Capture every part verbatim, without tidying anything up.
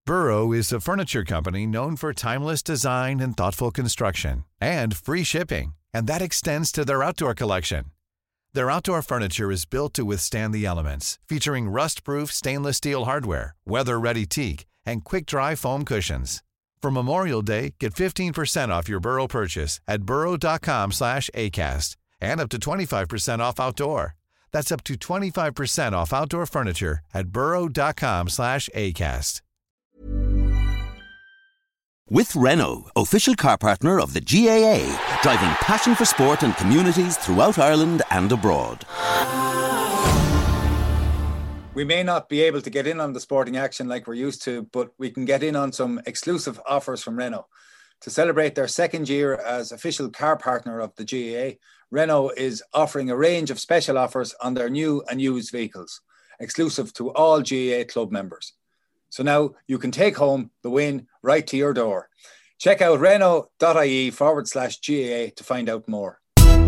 Burrow is a furniture company known for timeless design and thoughtful construction, and free shipping, and that extends to their outdoor collection. Their outdoor furniture is built to withstand the elements, featuring rust-proof stainless steel hardware, weather-ready teak, and quick-dry foam cushions. For Memorial Day, get fifteen percent off your Burrow purchase at burrow.com slash ACAST and up to twenty-five percent off outdoor. That's up to twenty-five percent off outdoor furniture at burrow.com slash ACAST. With Renault, official car partner of the G A A, driving passion for sport and communities throughout Ireland and abroad. We may not be able to get in on the sporting action like we're used to, but we can get in on some exclusive offers from Renault. To celebrate their second year as official car partner of the G A A, Renault is offering a range of special offers on their new and used vehicles, exclusive to all G A A club members. So now you can take home the win right to your door. Check out renault.ie forward slash GAA to find out more.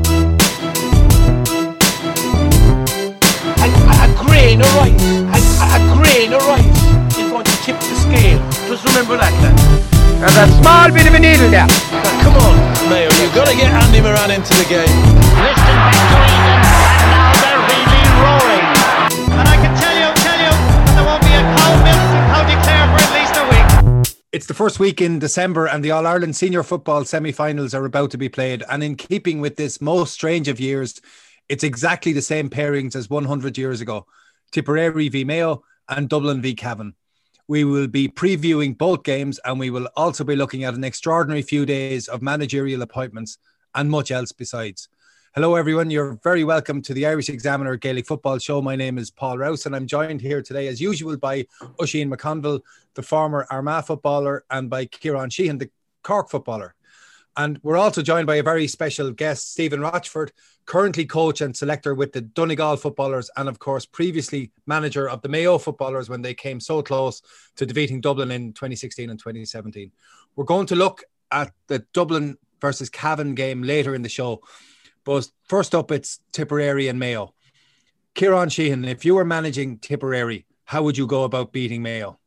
A, a grain of rice, a, a grain of rice is going to tip the scale. Just remember that, lad. There's a small bit of a needle there. Now, come on, Mayo, you've got to get Andy Moran into the game. Listen back to Eden, and now they're really roaring. And I can tell you, tell you, that there won't be a cow milk in County Clare for at least a week. It's the first week in December and the All-Ireland Senior Football semi-finals are about to be played. And in keeping with this most strange of years, it's exactly the same pairings as one hundred years ago. Tipperary v Mayo and Dublin v Cavan. We will be previewing both games and we will also be looking at an extraordinary few days of managerial appointments and much else besides. Hello everyone, you're very welcome to the Irish Examiner Gaelic Football Show. My name is Paul Rouse and I'm joined here today as usual by Oisin McConville, the former Armagh footballer, and by Kieran Sheehan, the Cork footballer. And we're also joined by a very special guest, Stephen Rochford, currently coach and selector with the Donegal footballers and, of course, previously manager of the Mayo footballers when they came so close to defeating Dublin in twenty sixteen and twenty seventeen. We're going to look at the Dublin versus Cavan game later in the show. But first up, it's Tipperary and Mayo. Kieran Sheehan, if you were managing Tipperary, how would you go about beating Mayo?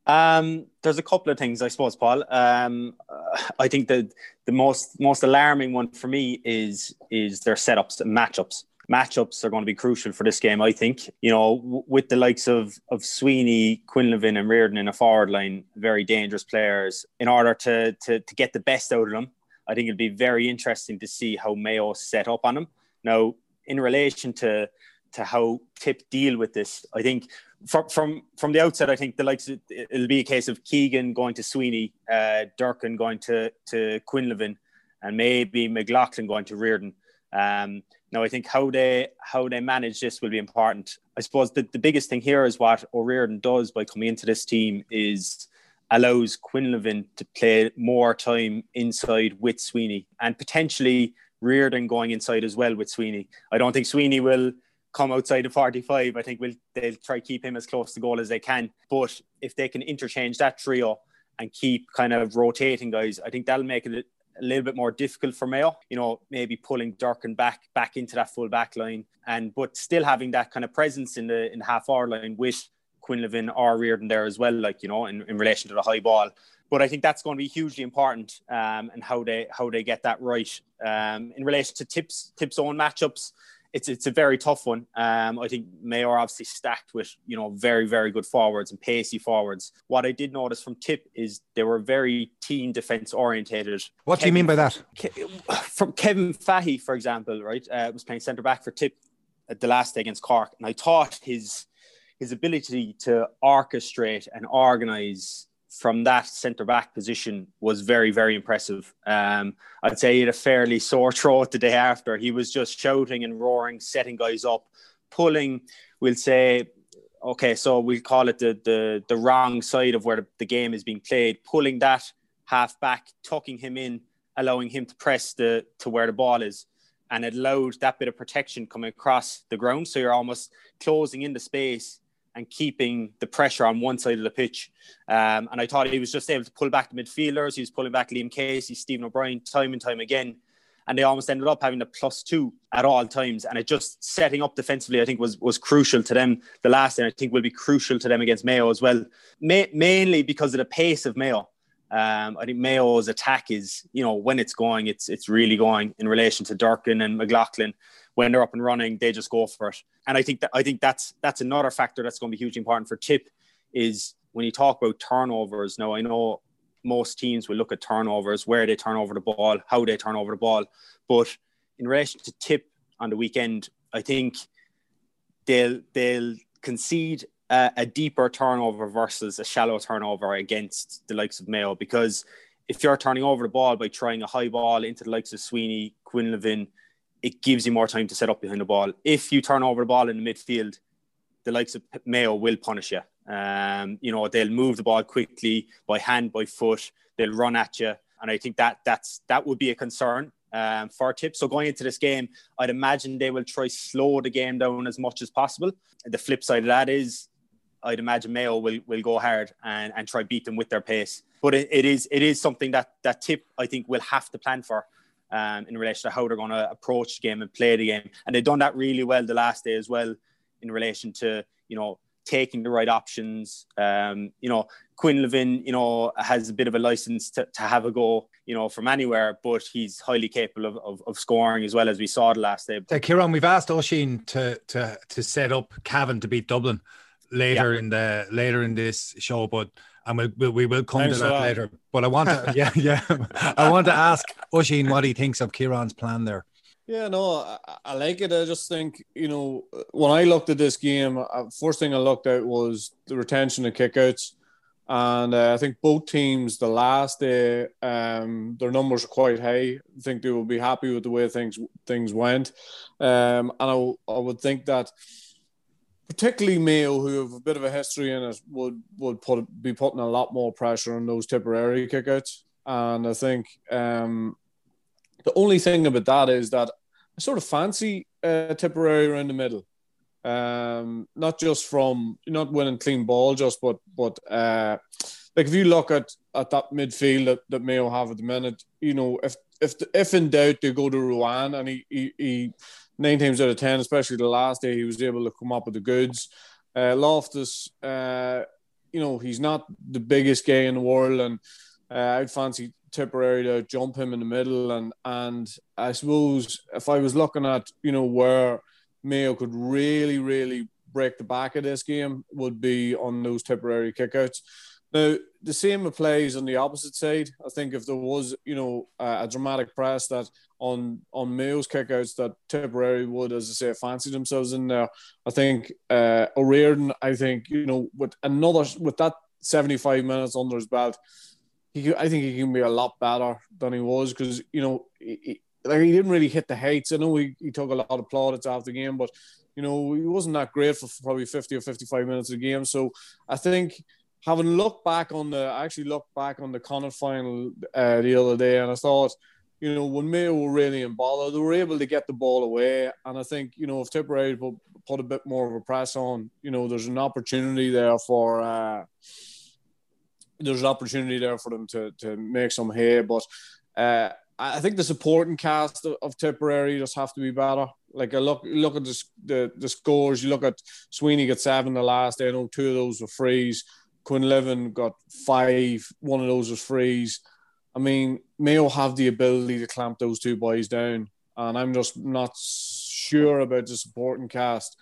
Um, there's a couple of things, I suppose, Paul. Um, uh, I think the the most most alarming one for me is is their setups and matchups. Matchups are going to be crucial for this game, I think. You know, w- with the likes of of Sweeney, Quinlivan, and Reardon in a forward line, very dangerous players. In order to to to get the best out of them, I think it'll be very interesting to see how Mayo set up on them. Now, in relation to to how Tip deal with this, I think. From, from from the outset, I think the likes of, it'll be a case of Keegan going to Sweeney, uh, Durkin going to to Quinlivan, and maybe McLaughlin going to Reardon. Um, now, I think how they how they manage this will be important. I suppose the, the biggest thing here is what O'Riordan does by coming into this team is allows Quinlivan to play more time inside with Sweeney, and potentially Reardon going inside as well with Sweeney. I don't think Sweeney will come outside of forty-five. I think we'll, they'll try to keep him as close to goal as they can. But if they can interchange that trio and keep kind of rotating guys, I think that'll make it a little bit more difficult for Mayo. You know, maybe pulling Durkin back back into that full back line, and but still having that kind of presence in the in the half hour line with Quinlivan or Reardon there as well, like, you know, in, in relation to the high ball. But I think that's going to be hugely important, um, and how they how they get that right. Um, in relation to Tip's Tip's own matchups, It's it's a very tough one. Um, I think Mayo are obviously stacked with, you know, very, very good forwards and pacey forwards. What I did notice from Tip is they were very team defence orientated. What Kevin, do you mean by that? Ke- from Kevin Fahey, for example, right, uh, was playing centre back for Tip at the last day against Cork, and I thought his his ability to orchestrate and organise from that centre-back position was very, very impressive. Um, I'd say he had a fairly sore throat the day after. He was just shouting and roaring, setting guys up, pulling, we'll say, okay, so we'll call it the the, the wrong side of where the, the game is being played, pulling that half-back, tucking him in, allowing him to press the to where the ball is. And it allowed that bit of protection coming across the ground. So you're almost closing in the space and keeping the pressure on one side of the pitch. Um, and I thought he was just able to pull back the midfielders. He was pulling back Liam Casey, Stephen O'Brien, time and time again. and they almost ended up having a plus two at all times. And it just setting up defensively, I think, was was crucial to them the last day. I think will be crucial to them against Mayo as well, Ma- mainly because of the pace of Mayo. Um, I think Mayo's attack is, you know, when it's going, it's it's really going in relation to Durkin and McLaughlin. When they're up and running, they just go for it. And I think that I think that's that's another factor that's going to be hugely important for Tip is when you talk about turnovers. Now, I know most teams will look at turnovers, where they turn over the ball, how they turn over the ball. But in relation to Tip on the weekend, I think they'll they'll concede a, a deeper turnover versus a shallow turnover against the likes of Mayo. Because if you're turning over the ball by trying a high ball into the likes of Sweeney, Quinlivan, it gives you more time to set up behind the ball. If you turn over the ball in the midfield, the likes of Mayo will punish you. Um, you know, they'll move the ball quickly by hand, by foot. They'll run at you. And I think that that's that would be a concern um, for Tip. So going into this game, I'd imagine they will try slow the game down as much as possible. The flip side of that is I'd imagine Mayo will will go hard and, and try beat them with their pace. But it, it is it is something that, that Tip, I think, will have to plan for. Um, in relation to how they're going to approach the game and play the game. And they've done that really well the last day as well in relation to, you know, taking the right options. Um, you know, Quinlivan, you know, has a bit of a license to, to have a go, you know, from anywhere, but he's highly capable of, of, of scoring as well, as we saw the last day. Uh, Kieran, we've asked Oisín to, to, to set up Cavan to beat Dublin later yeah. in the later in this show, but and we we'll, we will come Thanks to that, that later. But I want to, yeah, yeah, I want to ask Oisín what he thinks of Kieran's plan there. Yeah, no, I, I like it. I just think, you know, when I looked at this game, uh, first thing I looked at was the retention of kickouts, and uh, I think both teams the last day, um, their numbers are quite high. I think they will be happy with the way things things went, um, and I, I would think that. Particularly Mayo, who have a bit of a history in it, would would put be putting a lot more pressure on those Tipperary kickouts. And I think um, the only thing about that is that I sort of fancy uh, Tipperary around the middle. Um, not just from not winning clean ball, just but but uh, like if you look at, at that midfield that, that Mayo have at the minute, you know, if if if in doubt they go to Ruan, and he he. he Nine times out of ten, especially the last day, he was able to come up with the goods. Uh, Loftus, uh, you know, he's not the biggest guy in the world, and uh, I'd fancy Tipperary to jump him in the middle. And and I suppose if I was looking at, you know, where Mayo could really, really break the back of this game, would be on those Tipperary kickouts. Now, the same applies on the opposite side. I think if there was, you know, a, a dramatic press that on on Mayo's kickouts that Tipperary would, as I say, fancy themselves in there. I think uh, O'Riordan, I think, you know, with another, with that seventy-five minutes under his belt, he, I think he can be a lot better than he was because, you know, he, he, like he didn't really hit the heights. I know he, he took a lot of plaudits after the game, but, you know, he wasn't that great for probably fifty or fifty-five minutes of the game. So I think, having looked back on the, I actually looked back on the Connacht final uh, the other day, and I thought, you know, when Mayo were really in bother, they were able to get the ball away. And I think, you know, if Tipperary put, put a bit more of a press on, you know, there's an opportunity there for, uh, there's an opportunity there for them to to make some hay. But uh, I think the supporting cast of, of Tipperary just have to be better. Like I look, look at the, the the scores. You look at Sweeney got seven the last day. I know two of those were frees. Quinlivan got five. One of those was frees. I mean, Mayo have the ability to clamp those two boys down, and I'm just not sure about the supporting cast.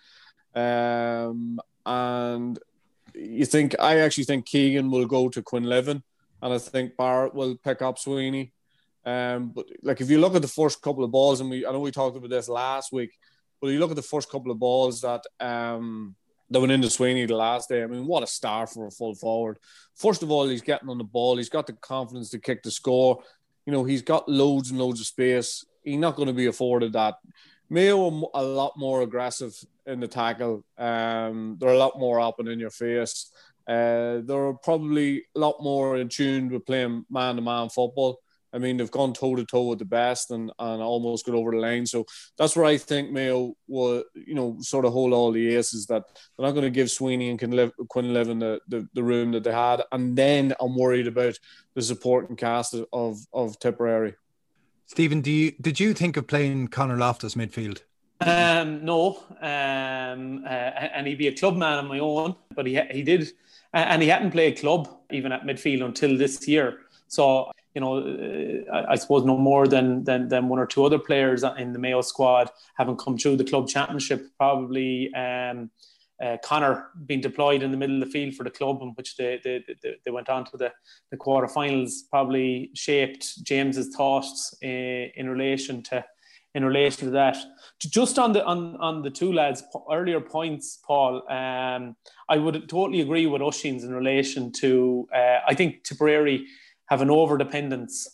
Um, and you think I actually think Keegan will go to Quinlivan, and I think Barrett will pick up Sweeney. Um, but like if you look at the first couple of balls, and we I know we talked about this last week, but you look at the first couple of balls that um. that went into Sweeney the last day. I mean, what a star for a full forward. First of all, he's getting on the ball. He's got the confidence to kick the score. You know, he's got loads and loads of space. He's not going to be afforded that. Mayo are a lot more aggressive in the tackle. Um, they're a lot more up and in your face. Uh, they're probably a lot more in tune with playing man-to-man football. I mean, they've gone toe-to-toe with the best and, and almost got over the line. So that's where I think Mayo will, you know, sort of hold all the aces, that they're not going to give Sweeney and Quinlivan the, the, the room that they had. And then I'm worried about the supporting cast of, of Tipperary. Stephen, do you did you think of playing Conor Loftus midfield? Um, no, um, uh, and he'd be a club man on my own, but he he did, and he hadn't played club even at midfield until this year. So you know, uh, I suppose no more than than than one or two other players in the Mayo squad haven't come through the club championship. Probably um, uh, Conor being deployed in the middle of the field for the club, in which they they they, they went on to the the quarterfinals, probably shaped James's thoughts uh, in relation to. In relation to that, just on the on, on the two lads' earlier points, Paul, um, I would totally agree with Oisín's in relation to. Uh, I think Tipperary have an over dependence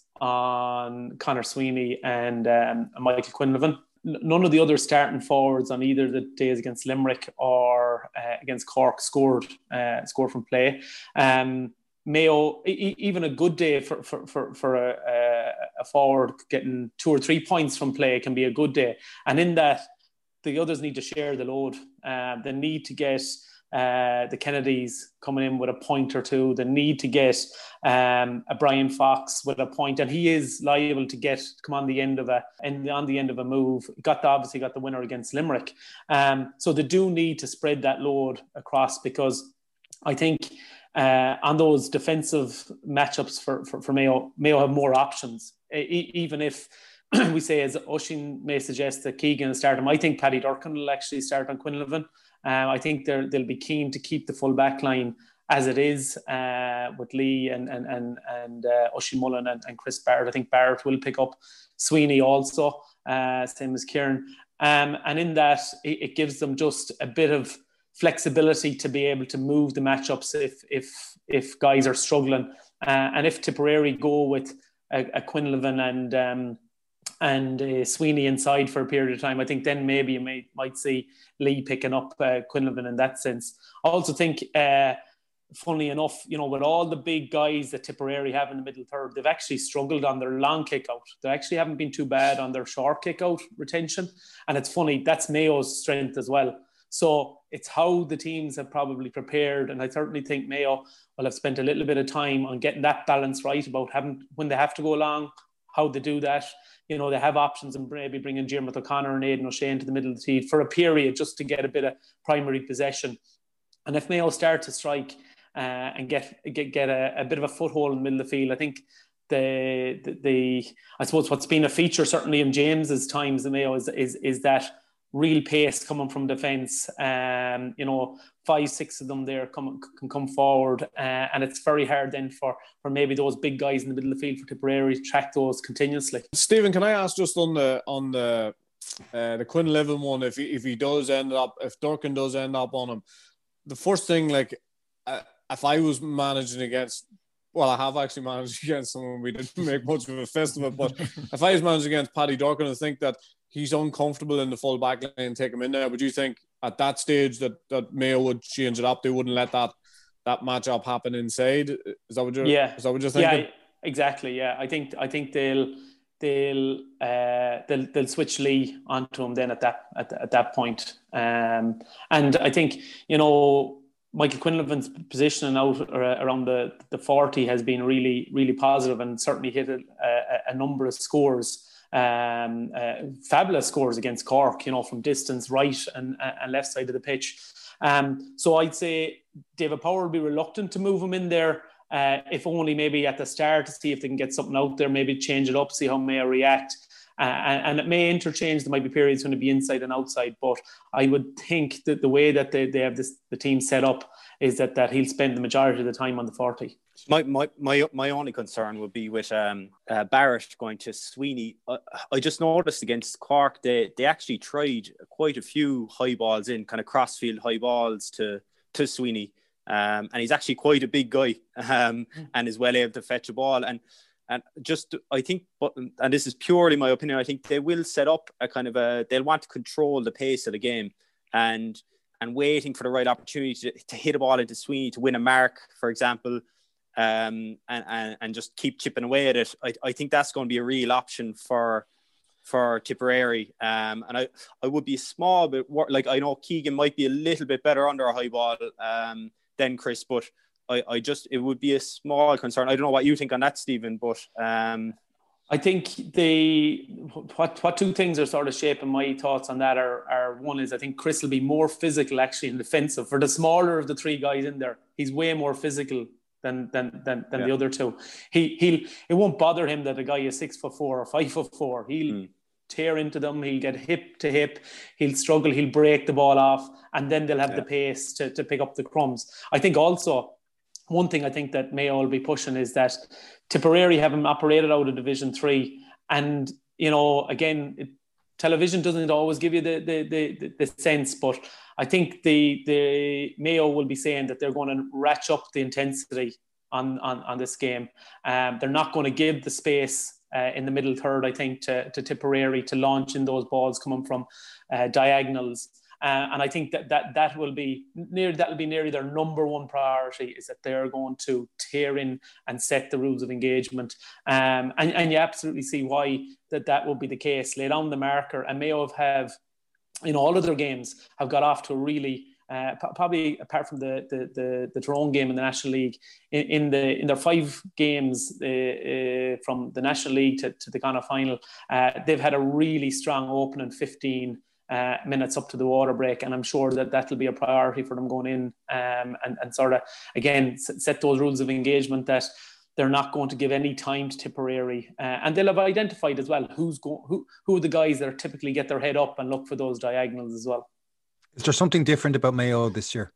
on Conor Sweeney and um, Michael Quinlivan. None of the other starting forwards on either the days against Limerick or uh, against Cork scored uh, scored from play. Um, Mayo, e- even a good day for for for, for a, a forward getting two or three points from play can be a good day. And in that, the others need to share the load. Uh, they need to get uh, the Kennedys coming in with a point or two. They need to get um, a Brian Fox with a point, and he is liable to get come on the end of a and on the end of a move. Got the, obviously got the winner against Limerick. Um, so they do need to spread that load across, because I think. Uh, on those defensive matchups for, for, for Mayo, Mayo have more options. E- even if we say, as Oisín may suggest, that Keegan will start him, I think Paddy Durcan will actually start on Quinlivan. Um, I think they'll they'll be keen to keep the full back line as it is uh, with Lee and and and, and uh, Oisín Mullen and, and Chris Barrett. I think Barrett will pick up Sweeney also, uh, same as Kieran. Um, and in that, it, it gives them just a bit of flexibility to be able to move the matchups if if if guys are struggling, uh, and if Tipperary go with a, a Quinlivan and um, and uh, Sweeney inside for a period of time, I think then maybe you may, might see Lee picking up uh, Quinlivan in that sense. I also think, uh, funnily enough, you know, with all the big guys that Tipperary have in the middle third, they've actually struggled on their long kick out. They actually haven't been too bad on their short kick out retention, and it's funny, that's Mayo's strength as well. So it's how the teams have probably prepared, and I certainly think Mayo will have spent a little bit of time on getting that balance right about having, when they have to go along, how they do that. You know, they have options, and maybe bringing Diarmuid O'Connor and Aidan O'Shea into the middle of the field for a period just to get a bit of primary possession. And if Mayo start to strike uh, and get get, get a, a bit of a foothold in the middle of the field, I think the, the, the I suppose what's been a feature certainly in James's times in Mayo is is is that real pace coming from defence. Um, you know, five, six of them there come, can come forward, uh, and it's very hard then for, for maybe those big guys in the middle of the field for Tipperary to track those continuously. Stephen, can I ask just on the on the uh, the Quinlivan one, if he, if he does end up, if Durcan does end up on him, the first thing, like, uh, if I was managing against, well, I have actually managed against someone, we didn't make much of a fist of it, but if I was managing against Paddy Durcan, I think that he's uncomfortable in the full back line and take him in there. Would you think at that stage that, that Mayo would change it up? They wouldn't let that that matchup happen inside? Is that what you're, yeah. is that what you're thinking? Yeah, exactly. Yeah, I think I think they'll they'll uh, they'll they'll switch Lee onto him then at that at, at that point. Um, and I think, you know, Michael Quinlivan's positioning out around the the forty has been really really positive, and certainly hit a, a, a number of scores. Um, uh, fabulous scores against Cork, you know, from distance, right and, and left side of the pitch. Um, so I'd say David Power will be reluctant to move him in there, uh, if only maybe at the start to see if they can get something out there, maybe change it up, see how Mayo react. Uh, and, and it may interchange. There might be periods when it'll be inside and outside, but I would think that the way that they, they have this the team set up is that, that he'll spend the majority of the time on the forty. My my my my only concern would be with um, uh, Barrett going to Sweeney. Uh, I just noticed against Cork they they actually tried quite a few high balls in, kind of crossfield high balls to to Sweeney, um, and he's actually quite a big guy, um, and is well able to fetch a ball. And and just I think, but and this is purely my opinion, I think they will set up a kind of a they'll want to control the pace of the game, and and waiting for the right opportunity to, to hit a ball into Sweeney to win a mark, for example. Um, and, and, and just keep chipping away at it. I, I think that's going to be a real option for for Tipperary. Um, and I, I would be a small bit, like I know Keegan might be a little bit better under a high ball um, than Chris, but I, I just, it would be a small concern. I don't know what you think on that, Stephen, but... Um, I think the what what two things are sort of shaping my thoughts on that are are one is I think Chris will be more physical actually in defensive. For the smaller of the three guys in there, he's way more physical than than than, than yeah. the other two. He he'll it won't bother him that a guy is six foot four or five foot four. He'll mm. tear into them. He'll get hip to hip. He'll struggle. He'll break the ball off, and then they'll have yeah. the pace to to pick up the crumbs. I think also. One thing I think that Mayo will be pushing is that Tipperary haven't operated out of Division Three, and you know, again, it, television doesn't always give you the, the the the sense, but I think the the Mayo will be saying that they're going to ratchet up the intensity on on, on this game. Um, they're not going to give the space uh, in the middle third, I think, to, to Tipperary to launch in those balls coming from uh, diagonals. Uh, and I think that, that that will be near that will be nearly their number one priority, is that they're going to tear in and set the rules of engagement. Um, and, and you absolutely see why that, that will be the case. Lay down the marker, and Mayo have, in all of their games, have got off to a really uh, probably apart from the the the, the Tyrone game in the National League, in, in the in their five games uh, uh, from the National League to, to the Ghana final, uh, they've had a really strong opening fifteen. Uh, minutes up to the water break, and I'm sure that that will be a priority for them going in um, and, and sort of again set those rules of engagement that they're not going to give any time to Tipperary, uh, and they'll have identified as well who's go- who who are the guys that are typically get their head up and look for those diagonals as well. Is there something different about Mayo this year?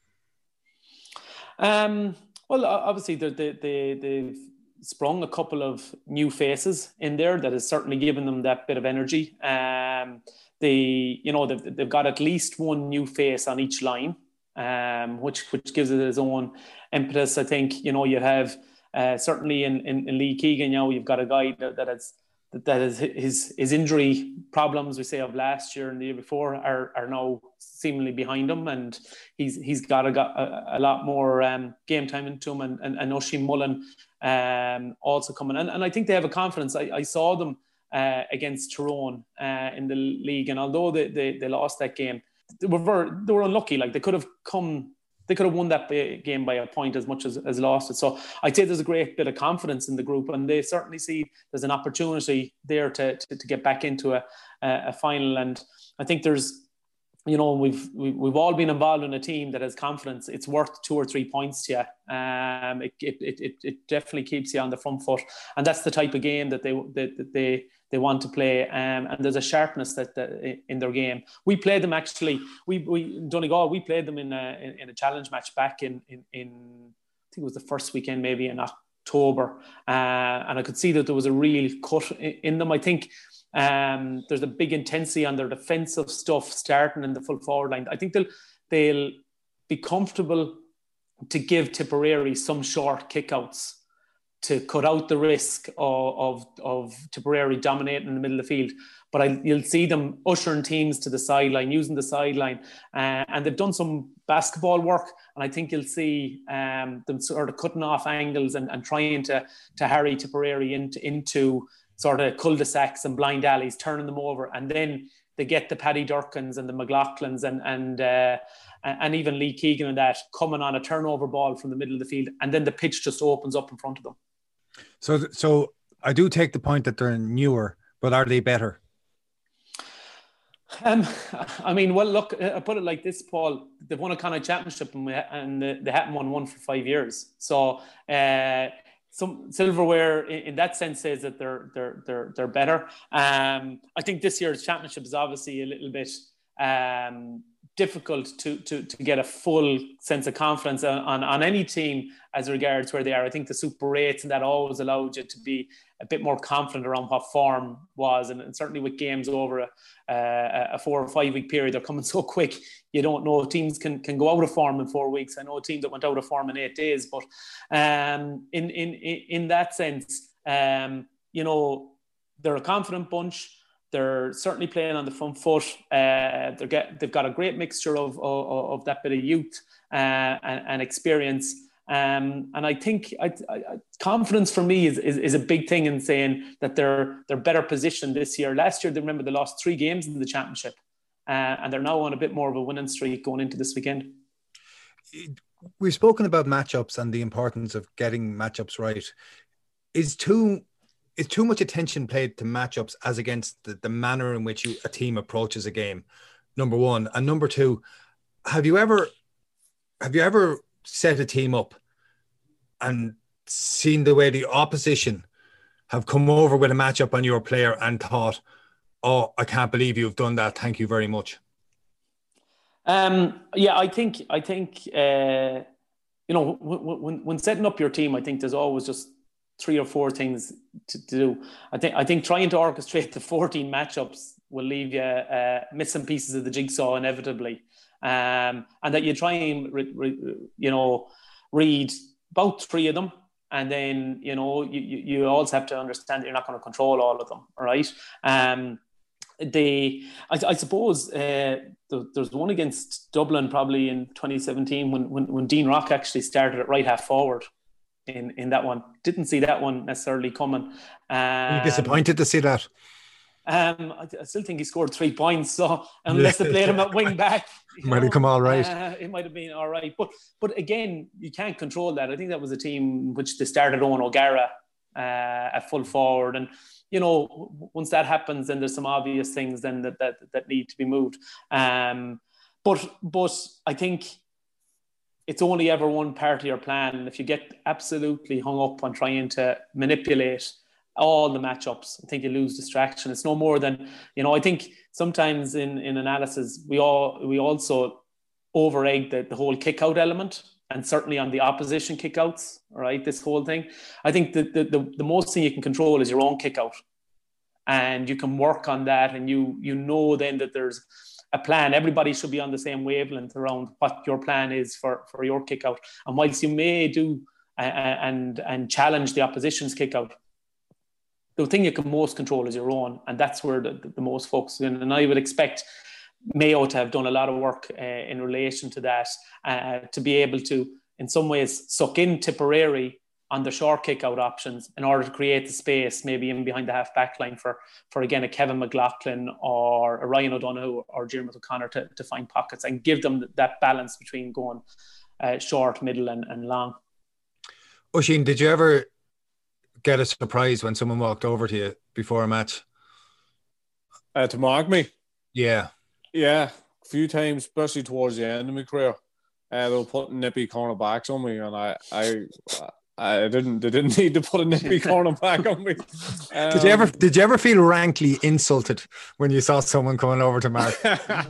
Um, well, obviously they they they they've sprung a couple of new faces in there that has certainly given them that bit of energy. Um, They, you know, they've, they've got at least one new face on each line, um, which which gives it its own impetus. I think, you know, you have uh, certainly in, in, in Lee Keegan, you know, you've got a guy that, that has that is his his injury problems, we say, of last year and the year before are are now seemingly behind him, and he's he's got a got a, a lot more um, game time into him, and and, and Oisin Mullen um, also coming, and and I think they have a confidence. I, I saw them. Uh, against Tyrone uh, in the league, and although they, they, they lost that game, they were very, they were unlucky. Like they could have come, they could have won that game by a point as much as, as lost it. So I'd say there's a great bit of confidence in the group, and they certainly see there's an opportunity there to to, to get back into a, a final. And I think there's, you know, we've we've all been involved in a team that has confidence. It's worth two or three points to you. Um, it it it it definitely keeps you on the front foot, and that's the type of game that they that, that they. they want to play, um, and there's a sharpness that, that in their game. We played them actually. We we Donegal. We played them in a in, in a challenge match back in, in in I think it was the first weekend, maybe in October, uh, and I could see that there was a real cut in, in them. I think um, there's a big intensity on their defensive stuff starting in the full forward line. I think they'll they'll be comfortable to give Tipperary some short kickouts to cut out the risk of, of, of Tipperary dominating in the middle of the field. But I, you'll see them ushering teams to the sideline, using the sideline. Uh, and they've done some basketball work. And I think you'll see um, them sort of cutting off angles and, and trying to, to harry Tipperary into, into sort of cul-de-sacs and blind alleys, turning them over. And then they get the Paddy Durkins and the McLaughlins and and uh, and even Lee Keegan and that coming on a turnover ball from the middle of the field. And then the pitch just opens up in front of them. So, so I do take the point that they're newer, but are they better? Um, I mean, well, look, I put it like this, Paul. They've won a Connacht Championship, and, we, and they haven't won one for five years. So, uh, some silverware in, in that sense says that they're they're they're they're better. Um, I think this year's championship is obviously a little bit um, difficult to to to get a full sense of confidence on, on on any team as regards where they are. I think the Super eights and that always allowed you to be a bit more confident around what form was, and, and certainly with games over a, a, a four or five week period, they're coming so quick. You don't know, teams can can go out of form in four weeks. I know a team that went out of form in eight days, but um, in in in that sense, um, you know, they're a confident bunch. They're certainly playing on the front foot. Uh, they're get, they've got a great mixture of of, of that bit of youth uh, and, and experience. Um, and I think I, I, confidence for me is, is is a big thing in saying that they're they're better positioned this year. Last year, they remember they lost three games in the championship, uh, and they're now on a bit more of a winning streak going into this weekend. We've spoken about matchups and the importance of getting matchups right. Is two is too much attention paid to matchups as against the, the manner in which you, a team approaches a game? Number one. And number two, have you ever have you ever set a team up and seen the way the opposition have come over with a matchup on your player and thought, oh, I can't believe you've done that. Thank you very much. Um, yeah, I think, I think, uh, you know, when, when, when setting up your team, I think there's always just three or four things to, to do. I think, I think trying to orchestrate the fourteen matchups will leave you uh, missing pieces of the jigsaw inevitably. Um, and that you try and, re, re, you know, read about three of them. And then, you know, you, you also have to understand that you're not going to control all of them, right? Um, they, I, I suppose uh, there, there's one against Dublin probably in twenty seventeen when, when, when Dean Rock actually started at right half forward in, in that one. Didn't see that one necessarily coming. Um, Are you disappointed to see that? Um, I, I still think he scored three points. So unless they played him at wing back, might know, have come all right. Uh, it might have been all right. But but again, you can't control that. I think that was a team which they started Owen O'Gara uh, at full forward, and you know once that happens, then there's some obvious things then that that, that need to be moved. Um, but but I think it's only ever one part of your plan, and if you get absolutely hung up on trying to manipulate all the matchups, I think you lose distraction. It's no more than, you know, I think sometimes in, in analysis, we all we also over egg the, the whole kick out element, and certainly on the opposition kick outs, right? This whole thing. I think that the, the, the most thing you can control is your own kick out. And you can work on that, and you you know then that there's a plan. Everybody should be on the same wavelength around what your plan is for, for your kick out. And whilst you may do uh, and and challenge the opposition's kick out, the thing you can most control is your own, and that's where the, the most focus is. And I would expect Mayo to have done a lot of work uh, in relation to that, uh, to be able to, in some ways, suck in Tipperary on the short kick-out options in order to create the space, maybe in behind the half-back line for, for, again, a Kevin McLaughlin or a Ryan O'Donoghue or Diarmuid O'Connor to, to find pockets and give them that balance between going uh, short, middle and, and long. Oisín, did you ever get a surprise when someone walked over to you before a match? Uh, to mark me? Yeah. Yeah, a few times, especially towards the end of my career. Uh, they were putting nippy cornerbacks on me, and I, I, I didn't. They didn't need to put a nippy cornerback on me. Um, did you ever? Did you ever feel rankly insulted when you saw someone coming over to mark?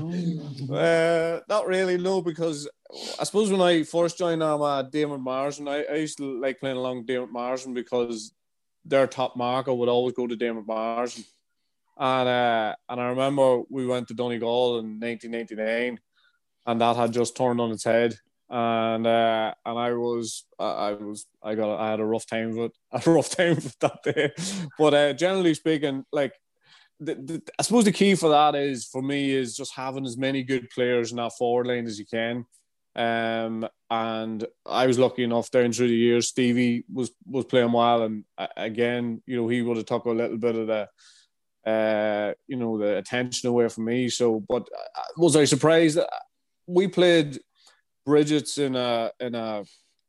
uh, not really, no, because I suppose when I first joined Armagh, Diarmuid Marsden, I, I used to like playing along Diarmuid Marsden because their top marker would always go to Diarmuid Marsden. And uh, and I remember we went to Donegal in nineteen ninety-nine, and that had just turned on its head. And uh, and I was I was I got I had a rough time with it, a rough time with that day. But uh, generally speaking, like the, the, I suppose the key for that is for me is just having as many good players in that forward line as you can. Um, and I was lucky enough down through the years. Stevie was was playing well, and uh, again, you know, he would have took a little bit of the, uh, you know, the attention away from me. So, but uh, was I surprised? We played Bridget's in a in a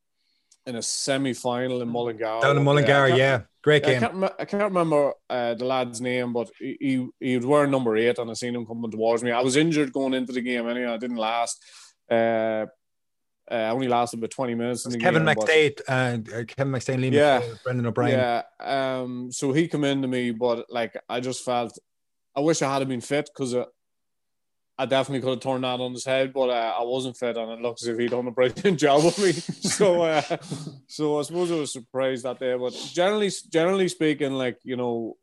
in a semi-final in Mullingar. Down in Mullingar, yeah, yeah. Great game. I can't, I can't remember uh, the lad's name, but he, he he was wearing number eight, and I seen him coming towards me. I was injured going into the game anyway. I didn't last. Uh, uh, I only lasted about twenty minutes. In the Kevin game, McStay, uh, Kevin McStay, Liam yeah, McStay, Brendan O'Brien. Yeah. Um. So he came in to me, but like I just felt, I wish I had been fit because I, I definitely could have turned that on his head, but uh, I wasn't fit, and it looks as if he'd done a brilliant job with me. so, uh, so I suppose I was surprised that day. But generally, generally speaking, like you know.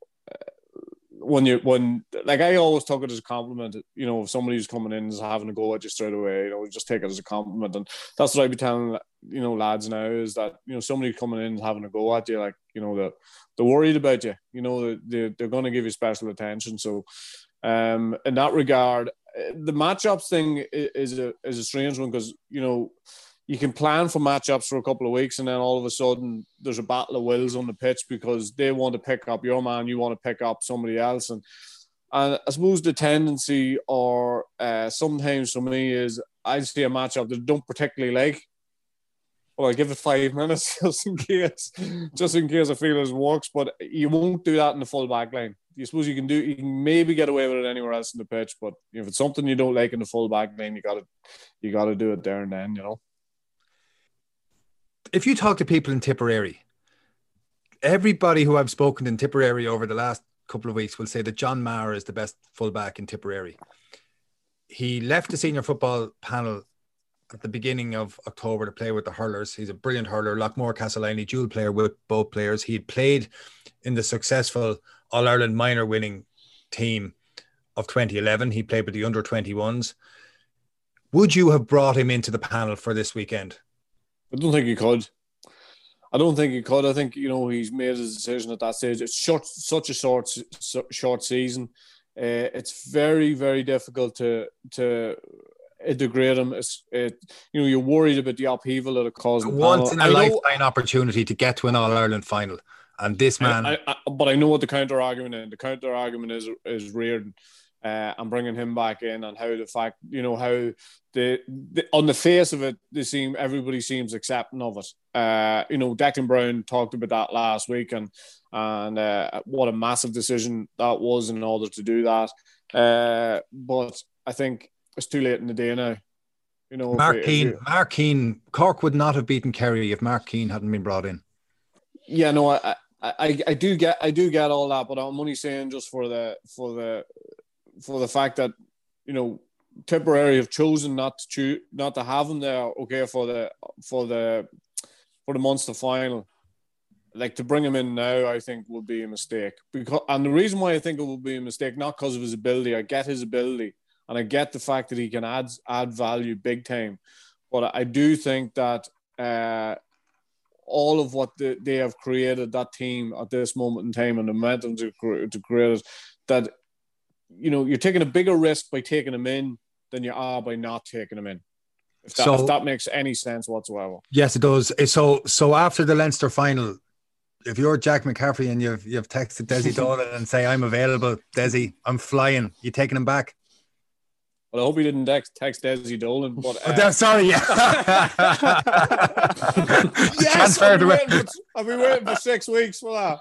When you when like I always took it as a compliment, you know, if somebody who's coming in is having a go at you straight away, you know, just take it as a compliment, and that's what I'd be telling you know lads now is that you know somebody coming in having a go at you, like you know they're, they're worried about you, you know they they're going to give you special attention. So, um, in that regard, the matchups thing is a is a strange one because you know. You can plan for matchups for a couple of weeks and then all of a sudden there's a battle of wills on the pitch because they want to pick up your man, you want to pick up somebody else. And, and I suppose the tendency or uh, sometimes for me is I see a matchup that I don't particularly like well, I'll give it five minutes just in case, just in case I feel it works. But you won't do that in the full back line. You suppose you can do, you can maybe get away with it anywhere else in the pitch, but if it's something you don't like in the full back line, you got to, you got to do it there and then, you know. If you talk to people in Tipperary, everybody who I've spoken to in Tipperary over the last couple of weeks will say that John Maher is the best fullback in Tipperary. He left the senior football panel at the beginning of October to play with the hurlers. He's a brilliant hurler, Lockmore Castleiney, dual player with both players. He had played in the successful All-Ireland minor winning team of twenty eleven. He played with the under twenty-ones. Would you have brought him into the panel for this weekend? I don't think he could. I don't think he could. I think, you know, he's made his decision at that stage. It's short, such a short, short season. Uh, it's very, very difficult to to integrate him. It's, it, you know, you're worried about the upheaval that it caused. Once in a lifetime opportunity to get to an All-Ireland final. And this man... I, I, but I know what the counter-argument is. The counter-argument is is Reardon. Uh, and bringing him back in, and how the fact, you know, how the, the on the face of it, they seem everybody seems accepting of it. Uh, you know, Declan Brown talked about that last week, and and uh, what a massive decision that was in order to do that. Uh, but I think it's too late in the day now. You know, Mark Keane, Mark Keane, Cork would not have beaten Kerry if Mark Keane hadn't been brought in. Yeah, no, I, I, I do get, I do get all that, but I'm only saying just for the for the. for the fact that, you know, Tipperary have chosen not to choose, not to have him there, okay, for the for the for the Munster final. Like, to bring him in now, I think would be a mistake. Because, and the reason why I think it would be a mistake, not because of his ability, I get his ability, and I get the fact that he can add add value big time, but I do think that uh, all of what the, they have created, that team at this moment in time, and the momentum to, to create it, that, you know, you're taking a bigger risk by taking him in than you are by not taking him in. If that, so, if that makes any sense whatsoever. Yes, it does. So, so after the Leinster final, if you're Jack McCaffrey and you've you've texted Desi Dolan and say, I'm available, Desi, I'm flying, you taking him back? Well, I hope he didn't text, text Desi Dolan. But, uh... oh, sorry, yeah. Yes, I've been, for, I've been waiting for six weeks for that.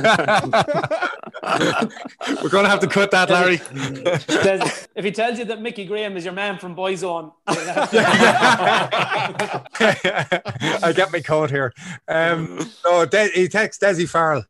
We're going to have to cut that, Larry. If he tells you that Mickey Graham is your man from Boyzone. I get my coat here. Um, no, De- he texts Desi Farrell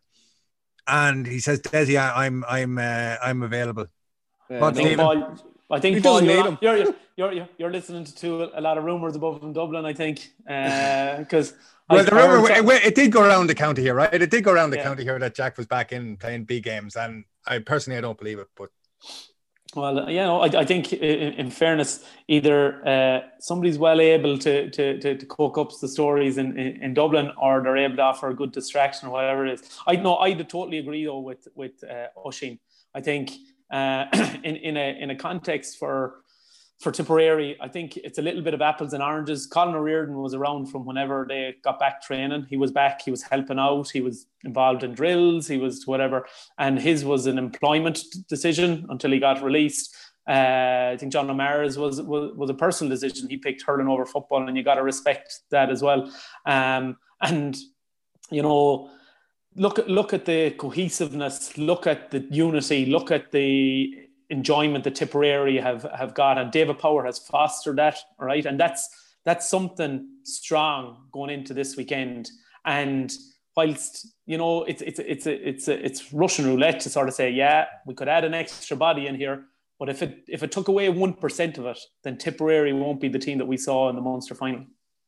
and he says, Desi, I, I'm, I'm, uh, I'm available. Yeah, I think, Paul, I think Paul, you're, you're, you're, you're, you're listening to a lot of rumours above from Dublin, I think. Because... Uh, Well, the rumor, it, it did go around the county here, right? It did go around the yeah. county here that Jack was back in playing B games, and I personally I don't believe it. But well, you know, I, I think in, in fairness, either uh, somebody's well able to to to, to cook up the stories in, in, in Dublin, or they're able to offer a good distraction or whatever it is. I know I totally agree though with with uh, Oisín. I think uh, in in a in a context for. For Tipperary, I think it's a little bit of apples and oranges. Colin O'Riordan was around from whenever they got back training. He was back, he was helping out, he was involved in drills, he was whatever. And his was an employment decision until he got released. Uh, I think John O'Mara's was, was was a personal decision. He picked hurling over football, and you got to respect that as well. Um, and, you know, look, look at the cohesiveness, look at the unity, look at the enjoyment that Tipperary have have got, and David Power has fostered that, all right, and that's that's something strong going into this weekend. And whilst, you know, it's it's it's a, it's a, it's Russian roulette to sort of say, yeah, we could add an extra body in here, but if it if it took away one percent of it, then Tipperary won't be the team that we saw in the Munster final.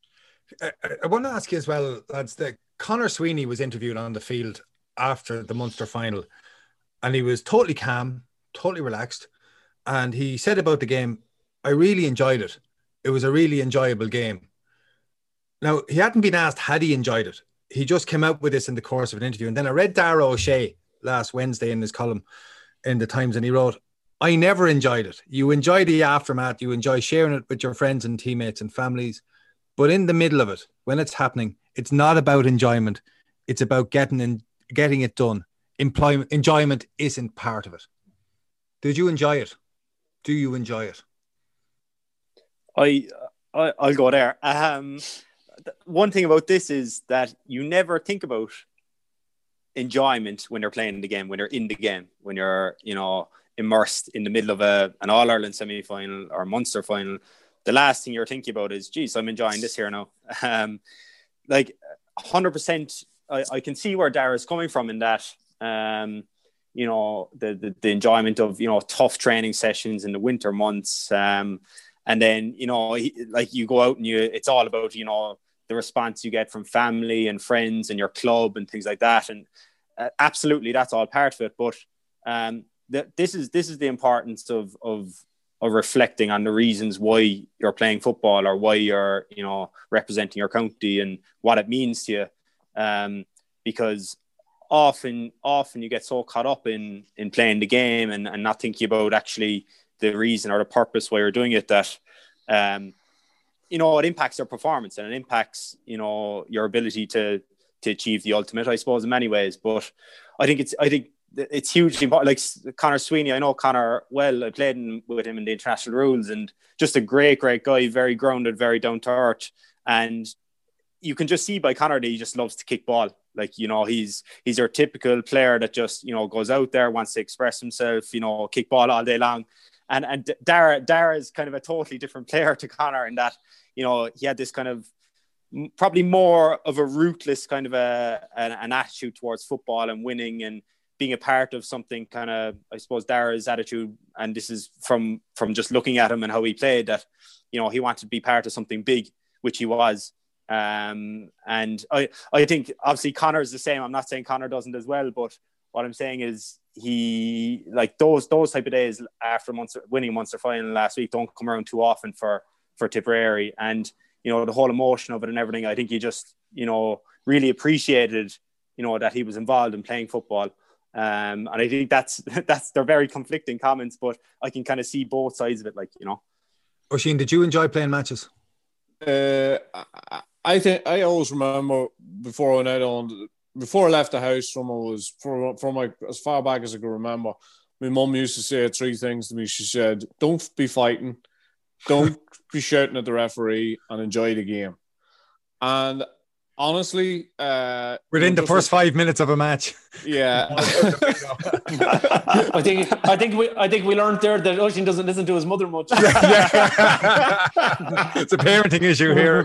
I, I want to ask you as well, lads, that Conor Sweeney was interviewed on the field after the Munster final, and he was totally calm, totally relaxed, and he said about the game, I really enjoyed it. It was a really enjoyable game. Now, he hadn't been asked had he enjoyed it. He just came out with this in the course of an interview. And then I read Dara O'Shea last Wednesday in his column in the Times, and he wrote, I never enjoyed it. You enjoy the aftermath, you enjoy sharing it with your friends and teammates and families, but in the middle of it, when it's happening, it's not about enjoyment. It's about getting in, getting it done. Employment, enjoyment isn't part of it. Did you enjoy it? Do you enjoy it? I, I I'll go there. Um, one thing about this is that you never think about enjoyment when you're playing the game, when you're in the game, when you're, you know, immersed in the middle of a an All-Ireland semi-final or Munster final. The last thing you're thinking about is, geez, I'm enjoying this here now. Um, like one hundred percent, I, I can see where Dara's coming from in that, um, you know, the, the the enjoyment of, you know, tough training sessions in the winter months. Um, and then, you know, he, like you go out and you, it's all about, you know, the response you get from family and friends and your club and things like that. And uh, absolutely, that's all part of it. But um, the, this is this is the importance of of of reflecting on the reasons why you're playing football or why you're, you know, representing your county and what it means to you. Um, because often, often you get so caught up in, in playing the game and, and not thinking about actually the reason or the purpose why you're doing it, that, um, you know, it impacts your performance and it impacts, you know, your ability to, to achieve the ultimate, I suppose, in many ways. But I think it's, I think, it's hugely important. Like Conor Sweeney, I know Conor well. I played in, with him in the international rules, and just a great, great guy, very grounded, very down to earth. And you can just see by Conor that he just loves to kick ball. Like, you know, he's he's your typical player that just, you know, goes out there, wants to express himself, you know, kick ball all day long. And and Dara Dara is kind of a totally different player to Conor in that, you know, he had this kind of probably more of a ruthless kind of a an, an attitude towards football and winning and being a part of something. Kind of, I suppose, Dara's attitude, and this is from from just looking at him and how he played, that, you know, he wanted to be part of something big, which he was. Um, and I, I think obviously Conor is the same. I'm not saying Conor doesn't as well, but what I'm saying is he, like those those type of days after Munster, winning Munster final last week, don't come around too often for for Tipperary. And, you know, the whole emotion of it and everything, I think he just, you know, really appreciated, you know, that he was involved in playing football. Um, and I think that's that's they're very conflicting comments, but I can kind of see both sides of it, like, you know. Oisín, did you enjoy playing matches? Uh, I, I think I always remember before I went out on before I left the house from I was from from like as far back as I can remember. My mum used to say three things to me. She said, "Don't be fighting, don't be shouting at the referee, and enjoy the game." And honestly, uh, within the first five minutes of a match, yeah. I think I think we I think we learned there that Oisín doesn't listen to his mother much. Yeah. It's a parenting issue here.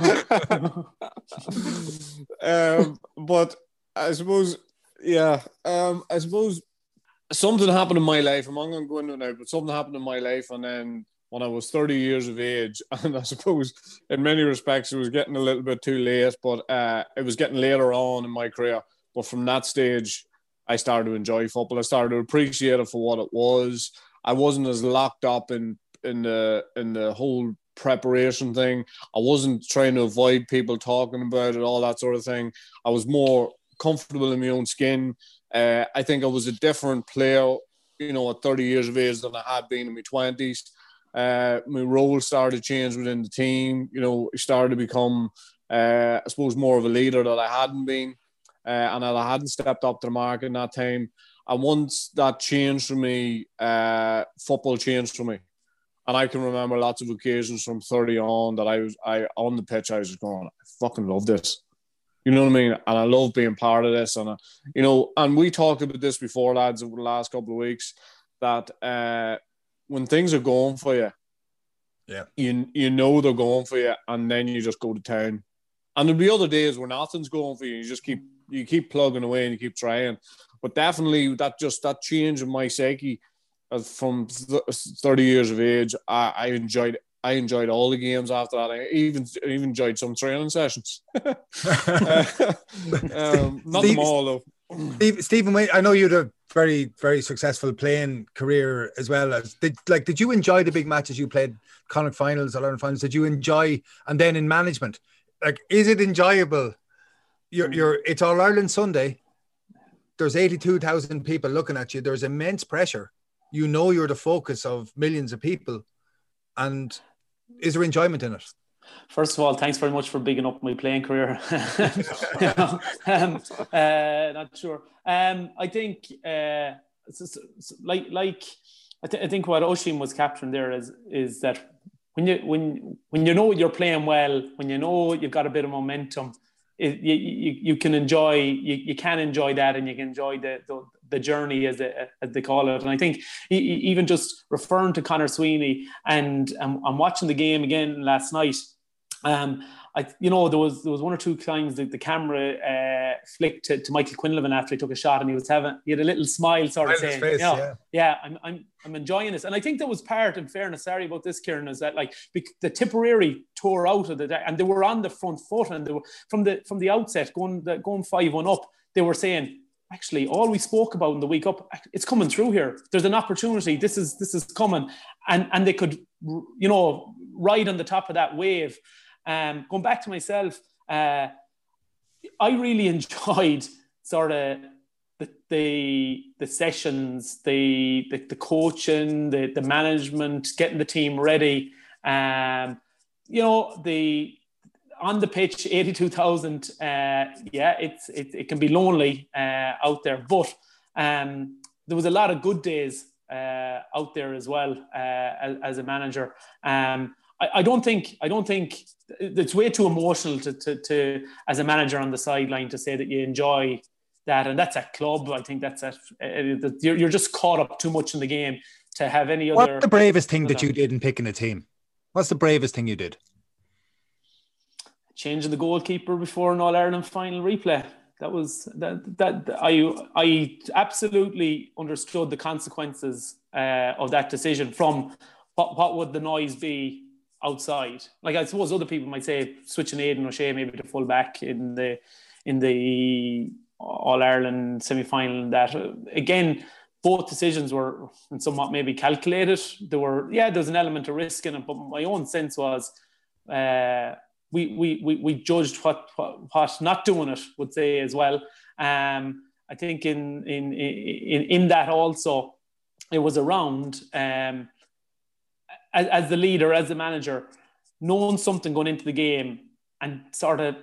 um, but I suppose, yeah, um, I suppose something happened in my life. I'm not going to go into it now, but something happened in my life, and then when I was thirty years of age, and I suppose in many respects it was getting a little bit too late, but uh, it was getting later on in my career. But from that stage, I started to enjoy football. I started to appreciate it for what it was. I wasn't as locked up in in the in the whole preparation thing. I wasn't trying to avoid people talking about it, all that sort of thing. I was more comfortable in my own skin. Uh, I think I was a different player, you know, at thirty years of age than I had been in my twenties. Uh, my role started to change within the team. You know, I started to become, uh, I suppose, more of a leader that I hadn't been, uh, and that I hadn't stepped up to the mark in that time. And once that changed for me, uh, football changed for me. And I can remember lots of occasions from thirty on that I was, I on the pitch, I was just going, I fucking love this. You know what I mean? And I love being part of this. And, I, you know, and we talked about this before, lads, over the last couple of weeks, that uh, when things are going for you, yeah, you you know they're going for you, and then you just go to town. And there'll be other days where nothing's going for you. You just keep you keep plugging away and you keep trying. But definitely that just that change in my psyche from thirty years of age, I, I enjoyed I enjoyed all the games after that. I even I even enjoyed some training sessions. uh, um, not Steve, them all though. Steve, Stephen, I know you had a very, very successful playing career as well. As did like, did you enjoy the big matches you played, Connacht finals, All-Ireland finals? Did you enjoy, and then in management, like, is it enjoyable? You're, you're it's All Ireland Sunday. There's eighty-two thousand people looking at you. There's immense pressure. You know you're the focus of millions of people, and is there enjoyment in it? First of all, thanks very much for bigging up my playing career. You know, um, uh, not sure. Um, I think, uh, it's, it's, it's like, like I, th- I think what Oisín was capturing there is is that when you when when you know you're playing well, when you know you've got a bit of momentum, it, you, you you can enjoy you, you can enjoy that, and you can enjoy the the, the journey, as they, as they call it. And I think even just referring to Conor Sweeney, and um, I'm watching the game again last night. Um, I, you know, there was there was one or two times that the camera uh, flicked to, to Michael Quinlivan after he took a shot, and he was having he had a little smile, sort of saying, face, you know, yeah, yeah, I'm I'm I'm enjoying this. And I think that was part, in fairness, sorry about this, Kieran, is that like the Tipperary tore out of the deck, and they were on the front foot, and they were from the from the outset going going five one up. They were saying, actually, all we spoke about in the week up, it's coming through here. There's an opportunity. This is this is coming, and and they could, you know, ride on the top of that wave. Um, going back to myself, uh, I really enjoyed sort of the the, the sessions, the, the the coaching, the the management, getting the team ready. Um, you know, the on the pitch, eighty-two thousand. Uh, yeah, it's it, it can be lonely uh, out there, but um, there was a lot of good days uh, out there as well uh, as, as a manager. Um, I, I don't think I don't think. It's way too emotional to, to, to, as a manager on the sideline, to say that you enjoy that. And that's a club. I think that's a, uh, you're, you're just caught up too much in the game to have any other. What's the bravest thing that you did in picking a team? What's the bravest thing you did? Changing the goalkeeper before an All-Ireland final replay. That was that, that I, I absolutely understood the consequences uh, of that decision from what, what would the noise be outside. Like, I suppose other people might say switching Aidan O'Shea maybe to full back in the in the All-Ireland semi-final. That uh, again, both decisions were somewhat maybe calculated. There were yeah, there's an element of risk in it, but my own sense was uh, we, we we we judged what, what what not doing it would say as well. Um, I think in in in in that also it was around. Um, As, as the leader, as the manager, knowing something going into the game and sort of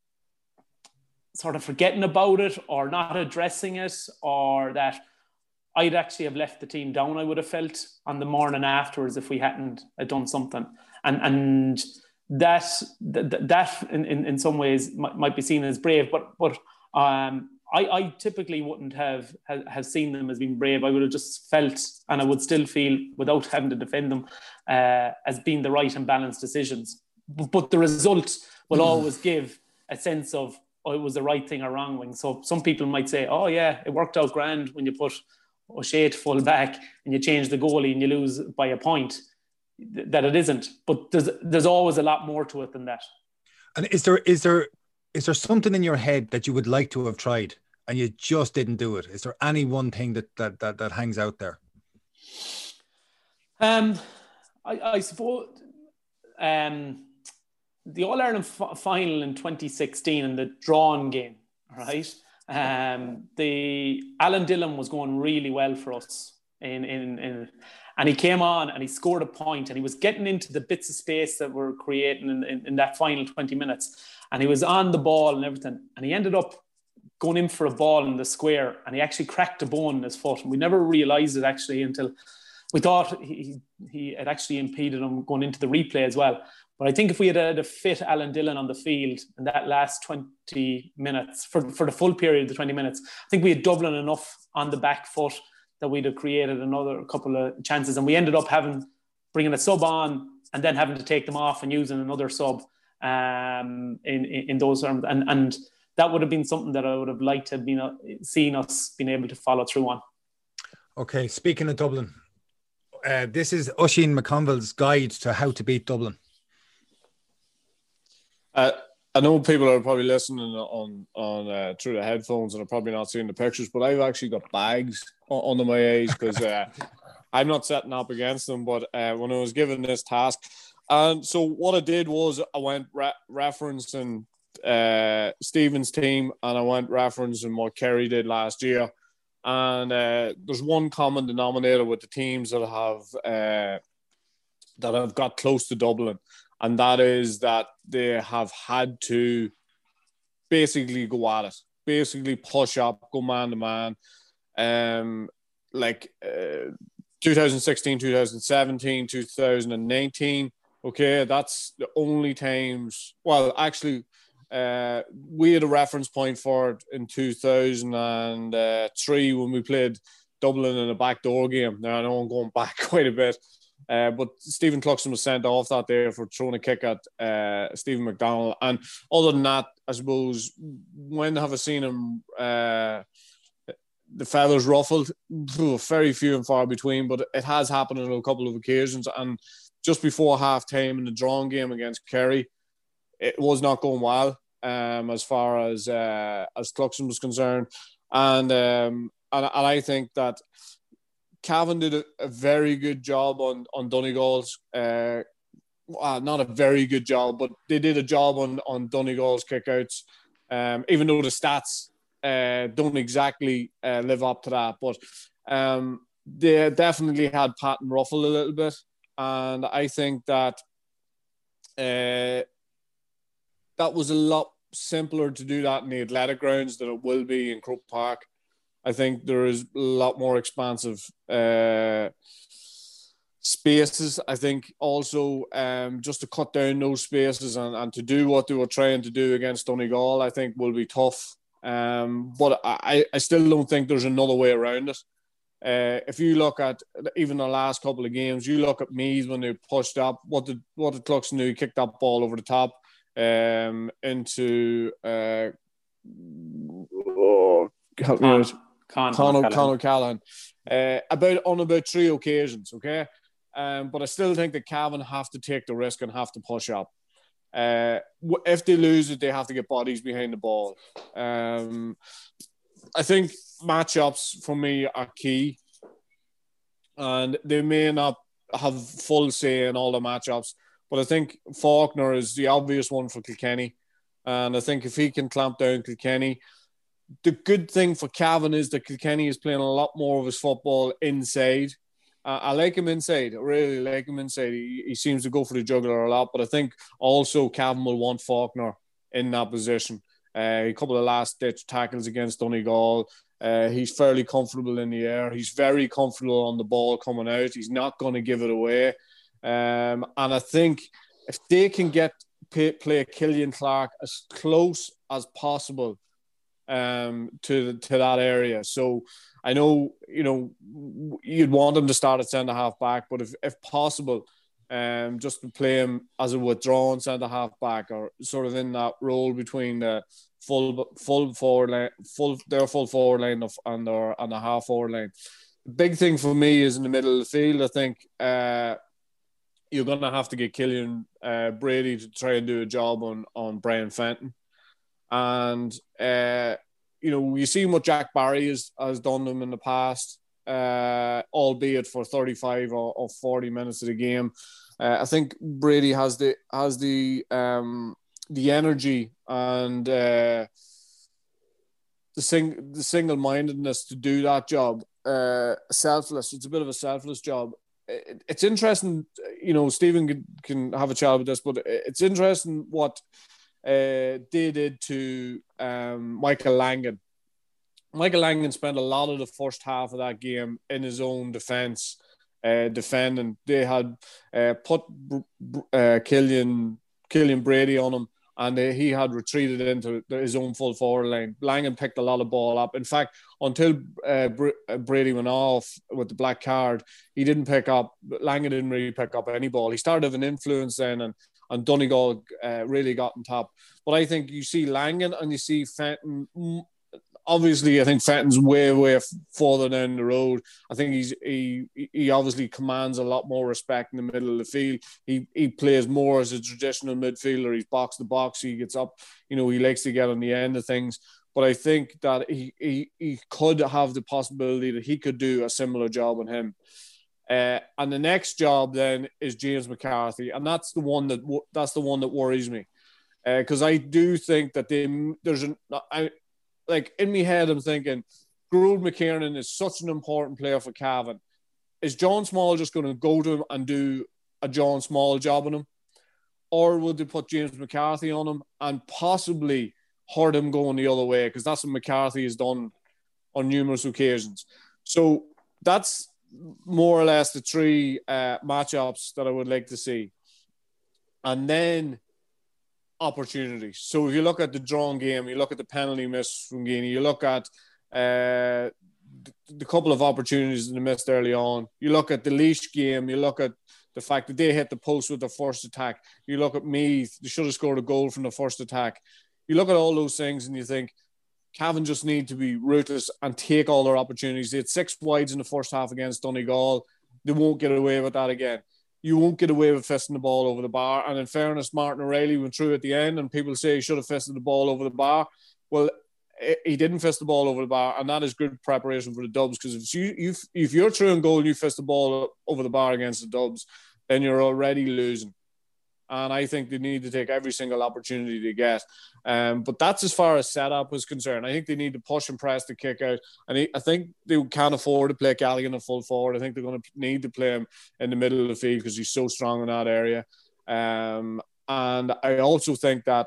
sort of forgetting about it or not addressing it, or that I'd actually have left the team down, I would have felt on the morning afterwards if we hadn't done something. And and that that, that in, in, in some ways might, might be seen as brave, but but um, I, I typically wouldn't have, have have seen them as being brave. I would have just felt, and I would still feel, without having to defend them, uh, as being the right and balanced decisions. But, but the result will mm. always give a sense of, oh, it was the right thing or wrong thing. So some people might say, oh yeah, it worked out grand when you put O'Shea to full back and you change the goalie and you lose by a point. That it isn't. But there's there's always a lot more to it than that. And is there is there is there something in your head that you would like to have tried and you just didn't do it? Is there any one thing that that that, that hangs out there? Um, I, I suppose um, the All-Ireland f- final in twenty sixteen in the drawn game, right? Um, the Alan Dillon was going really well for us in, in, in and he came on and he scored a point and he was getting into the bits of space that we're creating in, in, in that final twenty minutes, and he was on the ball and everything, and he ended up going in for a ball in the square and he actually cracked a bone in his foot, and we never realised it actually until we thought he, he had actually impeded him going into the replay as well. But I think if we had had a fit Alan Dillon on the field in that last twenty minutes, for, for the full period of the twenty minutes, I think we had Dublin enough on the back foot that we'd have created another couple of chances. And we ended up having, bringing a sub on and then having to take them off and using another sub um, in, in, in those terms. And, and that would have been something that I would have liked to have been, uh, seen us being able to follow through on. Okay, speaking of Dublin, uh, this is Oisin McConville's guide to how to beat Dublin. Uh, I know people are probably listening on on uh, through the headphones and are probably not seeing the pictures, but I've actually got bags under my eyes because uh, I'm not setting up against them. But uh, when I was given this task, and so what I did was I went re- referencing uh, Stephen's team and I went referencing what Kerry did last year. And uh, there's one common denominator with the teams that have uh, that have got close to Dublin. And that is that they have had to basically go at it, basically push up, go man to man. Um, like uh, twenty sixteen, twenty seventeen, twenty nineteen, Okay, that's the only times. Well, actually, uh, we had a reference point for it in two thousand three when we played Dublin in a backdoor game. Now, I know I'm going back quite a bit, uh, but Stephen Cluxton was sent off that day for throwing a kick at uh, Stephen McDonald. And other than that, I suppose, when have I seen him, uh, the feathers ruffled? Very few and far between, but it has happened on a couple of occasions. And just before half-time in the drawn game against Kerry, it was not going well um, as far as uh, as Cluxton was concerned. And, um, and and I think that Cavan did a, a very good job on, on Donegal's, uh, well, not a very good job, but they did a job on, on Donegal's kickouts, um, even though the stats uh, don't exactly uh, live up to that. But um, they definitely had Patton ruffled a little bit. And I think that uh, that was a lot simpler to do that in the athletic grounds than it will be in Croke Park. I think there is a lot more expansive uh, spaces. I think also um, just to cut down those spaces and, and to do what they were trying to do against Donegal, I think will be tough. Um, but I, I still don't think there's another way around it. Uh, if you look at even the last couple of games, you look at Meath when they pushed up, what did what did Cluxton do? He kicked that ball over the top um, into uh, oh, help me out. Con, Con, Con, Con O'Callaghan. Uh, about on about three occasions, okay? Um, but I still think that Cavan have to take the risk and have to push up. Uh, if they lose it, they have to get bodies behind the ball. Um, I think matchups for me are key, and they may not have full say in all the matchups, but I think Faulkner is the obvious one for Kilkenny, and I think if he can clamp down Kilkenny, the good thing for Cavan is that Kilkenny is playing a lot more of his football inside. Uh, I like him inside. I really like him inside. He, he seems to go for the juggler a lot, but I think also Cavan will want Faulkner in that position. Uh, a couple of last-ditch tackles against Donegal. Uh, he's fairly comfortable in the air. He's very comfortable on the ball coming out. He's not going to give it away. Um, and I think if they can get play, play Killian Clark as close as possible um, to to that area. So I know, you know, you'd want him to start at centre-half back, but if, if possible, um, just to play him as a withdrawn centre-half back or sort of in that role between the full full forward line, full their full forward line of, and their and the half forward line. The big thing for me is in the middle of the field. I think uh, you're going to have to get Killian uh, Brady to try and do a job on on Brian Fenton, and uh, you know, you seen what Jack Barry has has done them in the past, uh, albeit for thirty-five or, or forty minutes of the game. Uh, I think Brady has the has the um, the energy and uh, the sing the single mindedness to do that job. Uh, selfless. It's a bit of a selfless job. It, it's interesting, you know. Stephen can, can have a chat about this, but it's interesting what uh, they did to um, Michael Langan. Michael Langan spent a lot of the first half of that game in his own defence. Uh, defending. They had uh, put uh, Killian Killian Brady on him, and uh, he had retreated into his own full forward line. Langan picked a lot of ball up. In fact, until uh, Br- Brady went off with the black card, he didn't pick up. Langan didn't really pick up any ball. He started with an influence then, and and Donegal uh, really got on top. But I think you see Langan and you see Fenton. Obviously, I think Fenton's way, way further down the road. I think he's he he obviously commands a lot more respect in the middle of the field. He he plays more as a traditional midfielder. He's box to box. He gets up. You know, he likes to get on the end of things. But I think that he he, he could have the possibility that he could do a similar job on him. Uh, and the next job then is James McCarthy, and that's the one that that's the one that worries me, because uh, I do think that they there's an I. Like, in my head, I'm thinking, Gearóid McKiernan is such an important player for Cavan. Is John Small just going to go to him and do a John Small job on him? Or would they put James McCarthy on him and possibly hurt him going the other way? Because that's what McCarthy has done on numerous occasions. So that's more or less the three uh, matchups that I would like to see. and then opportunities. So if you look at the drawn game, you look at the penalty miss from Guinea, you look at uh, the, the couple of opportunities that they missed early on, you look at the Laois game, you look at the fact that they hit the post with the first attack, you look at Meath, they should have scored a goal from the first attack. You look at all those things and you think, Cavan just need to be ruthless and take all their opportunities. They had six wides in the first half against Donegal. They won't get away with that again. You won't get away with fisting the ball over the bar. And in fairness, Martin O'Reilly went through at the end and people say he should have fisted the ball over the bar. Well, he didn't fist the ball over the bar, and that is good preparation for the Dubs, because if, you, you, if you're through in goal and you fist the ball over the bar against the Dubs, then you're already losing. And I think they need to take every single opportunity they get. Um, but that's as far as setup is concerned. I think they need to push and press the kick out. And I think they can't afford to play Galligan in full forward. I think they're going to need to play him in the middle of the field because he's so strong in that area. Um, and I also think that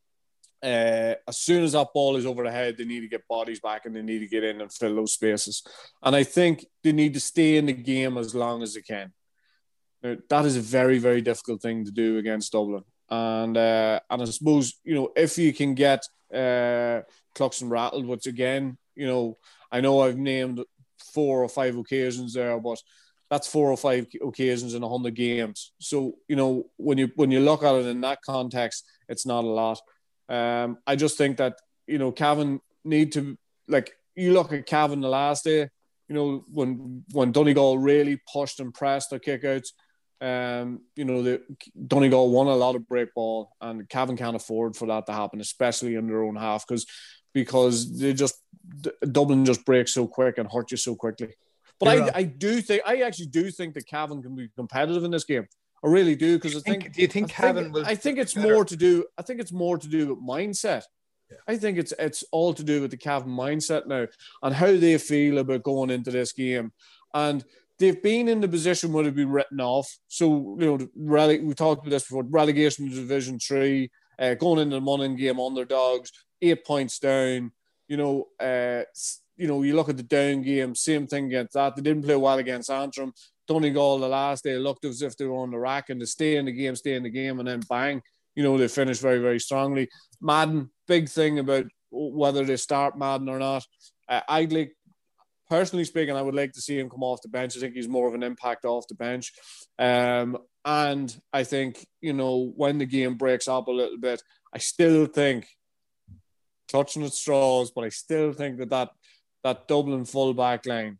uh, as soon as that ball is over the head, they need to get bodies back and they need to get in and fill those spaces. And I think they need to stay in the game as long as they can. Now, that is a very, very difficult thing to do against Dublin. And uh, and I suppose, you know, if you can get uh, Cluxton rattled, which again, you know, I know I've named four or five occasions there, but that's four or five occasions in a hundred games. So, you know, when you when you look at it in that context, it's not a lot. Um, I just think that, you know, Cavan need to, like, you look at Cavan the last day, you know, when when Donegal really pushed and pressed their kickouts. Um, you know, the Donegal won a lot of break ball, and Cavan can't afford for that to happen, especially in their own half, because because they just Dublin just breaks so quick and hurt you so quickly. But I, I do think I actually do think that Cavan can be competitive in this game. I really do, because I think. Do you think Cavan will? I think it's more to do. I think it's more to do with mindset. Yeah. I think it's it's all to do with the Cavan mindset now and how they feel about going into this game. And they've been in the position where they've been written off. So, you know, rele- we talked about this before, relegation to Division three, uh, going into the Monaghan game underdogs, eight points down. You know, uh, you know, you look at the down game, same thing against that. They didn't play well against Antrim. Donegal, the last day, looked as if they were on the rack, and they stay in the game, stay in the game, and then bang, you know, they finished very, very strongly. Madden, big thing about whether they start Madden or not. Uh, I'd like, Personally speaking, I would like to see him come off the bench. I think he's more of an impact off the bench. Um, and I think, you know, when the game breaks up a little bit, I still think, clutching at straws, but I still think that that, that Dublin full back line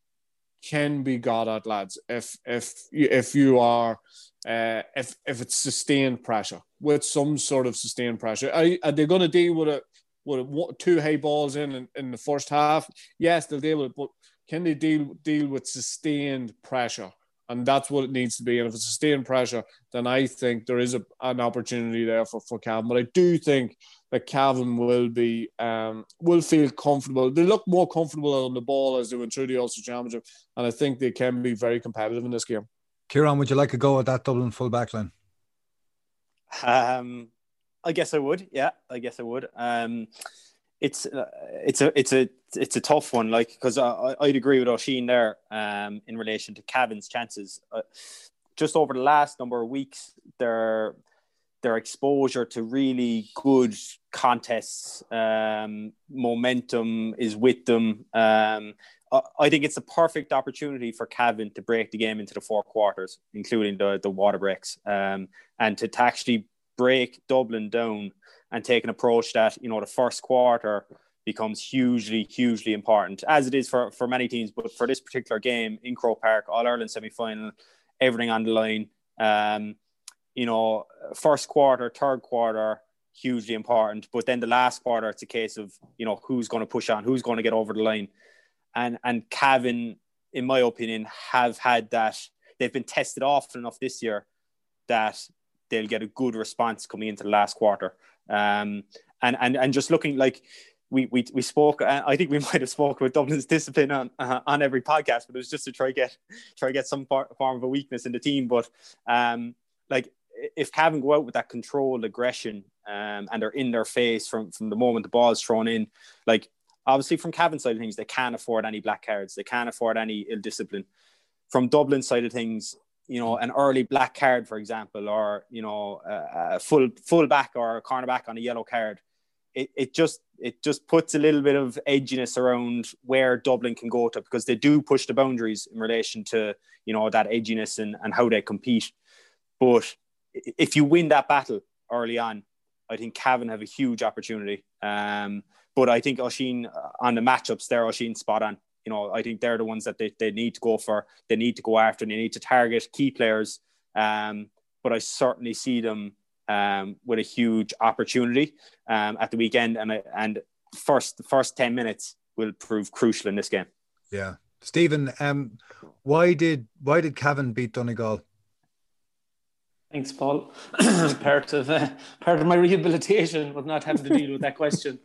can be got at, lads, if if if you are, uh, if if it's sustained pressure, with some sort of sustained pressure. Are, are they going to deal with it, with it, two high balls in, in in the first half? Yes, they'll deal with it, but can they deal deal with sustained pressure? And that's what it needs to be. And if it's sustained pressure, then I think there is a, an opportunity there for, for Cavan. But I do think that Cavan will be um, will feel comfortable. They look more comfortable on the ball as they went through the Ulster Championship. And I think they can be very competitive in this game. Kieran, would you like a go at that Dublin full back line? Um, I guess I would. Yeah, I guess I would. Um, It's uh, it's a it's a it's a tough one, like, because I I'd agree with Oisín there um, in relation to Cavan's chances. Uh, just over the last number of weeks, their their exposure to really good contests, um, momentum is with them. Um, I, I think it's a perfect opportunity for Cavan to break the game into the four quarters, including the the water breaks, um, and to, to actually break Dublin down and take an approach that, you know, the first quarter becomes hugely, hugely important, as it is for, for many teams. But for this particular game in Croke Park, All-Ireland semi-final, everything on the line, um, you know, first quarter, third quarter, hugely important. But then the last quarter, it's a case of, you know, who's going to push on, who's going to get over the line. And, and Cavan, in my opinion, have had that. They've been tested often enough this year that they'll get a good response coming into the last quarter. Um, and, and, and just looking like we, we, we spoke, I think we might've spoken with Dublin's discipline on, uh, on every podcast, but it was just to try get, try get some part, form of a weakness in the team. But, um, like if Cavan go out with that controlled aggression, um, and they're in their face from, from the moment the ball is thrown in, like obviously from Cavan's side of things, they can't afford any black cards. They can't afford any ill discipline. From Dublin's side of things, you know, an early black card, for example, or, you know, a, a full full back or a cornerback on a yellow card. It, it just it just puts a little bit of edginess around where Dublin can go to, because they do push the boundaries in relation to, you know, that edginess and, and how they compete. But if you win that battle early on, I think Cavan have a huge opportunity. Um, but I think Oisín, on the matchups there, Oisín's spot on. You know, I think they're the ones that they, they need to go for. They need to go after, and they need to target key players. Um, but I certainly see them um, with a huge opportunity um, at the weekend. And and first, the first ten minutes will prove crucial in this game. Yeah. Stephen, um, why did why did Cavan beat Donegal? Thanks, Paul. part of uh, part of my rehabilitation was not having to deal with that question.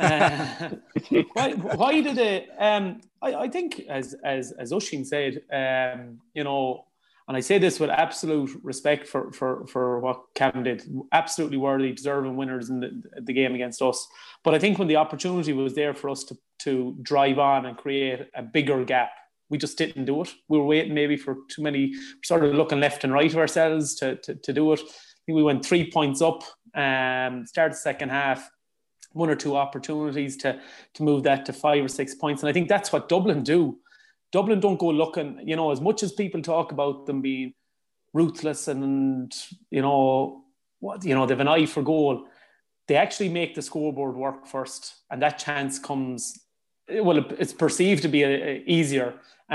Uh, why, why did it? Um, I, I think, as as as Oisín said, um, you know, and I say this with absolute respect for for for what Cavan did. Absolutely worthy, deserving winners in the, the game against us. But I think when the opportunity was there for us to to drive on and create a bigger gap, we just didn't do it. We were waiting maybe for too many, sort of looking left and right of ourselves to, to, to do it. I think we went three points up, um, started the second half, one or two opportunities to, to move that to five or six points. And I think that's what Dublin do. Dublin don't go looking, you know, as much as people talk about them being ruthless and, you know, what, you know, they have an eye for goal. They actually make the scoreboard work first. And that chance comes, well, it's perceived to be a, a easier.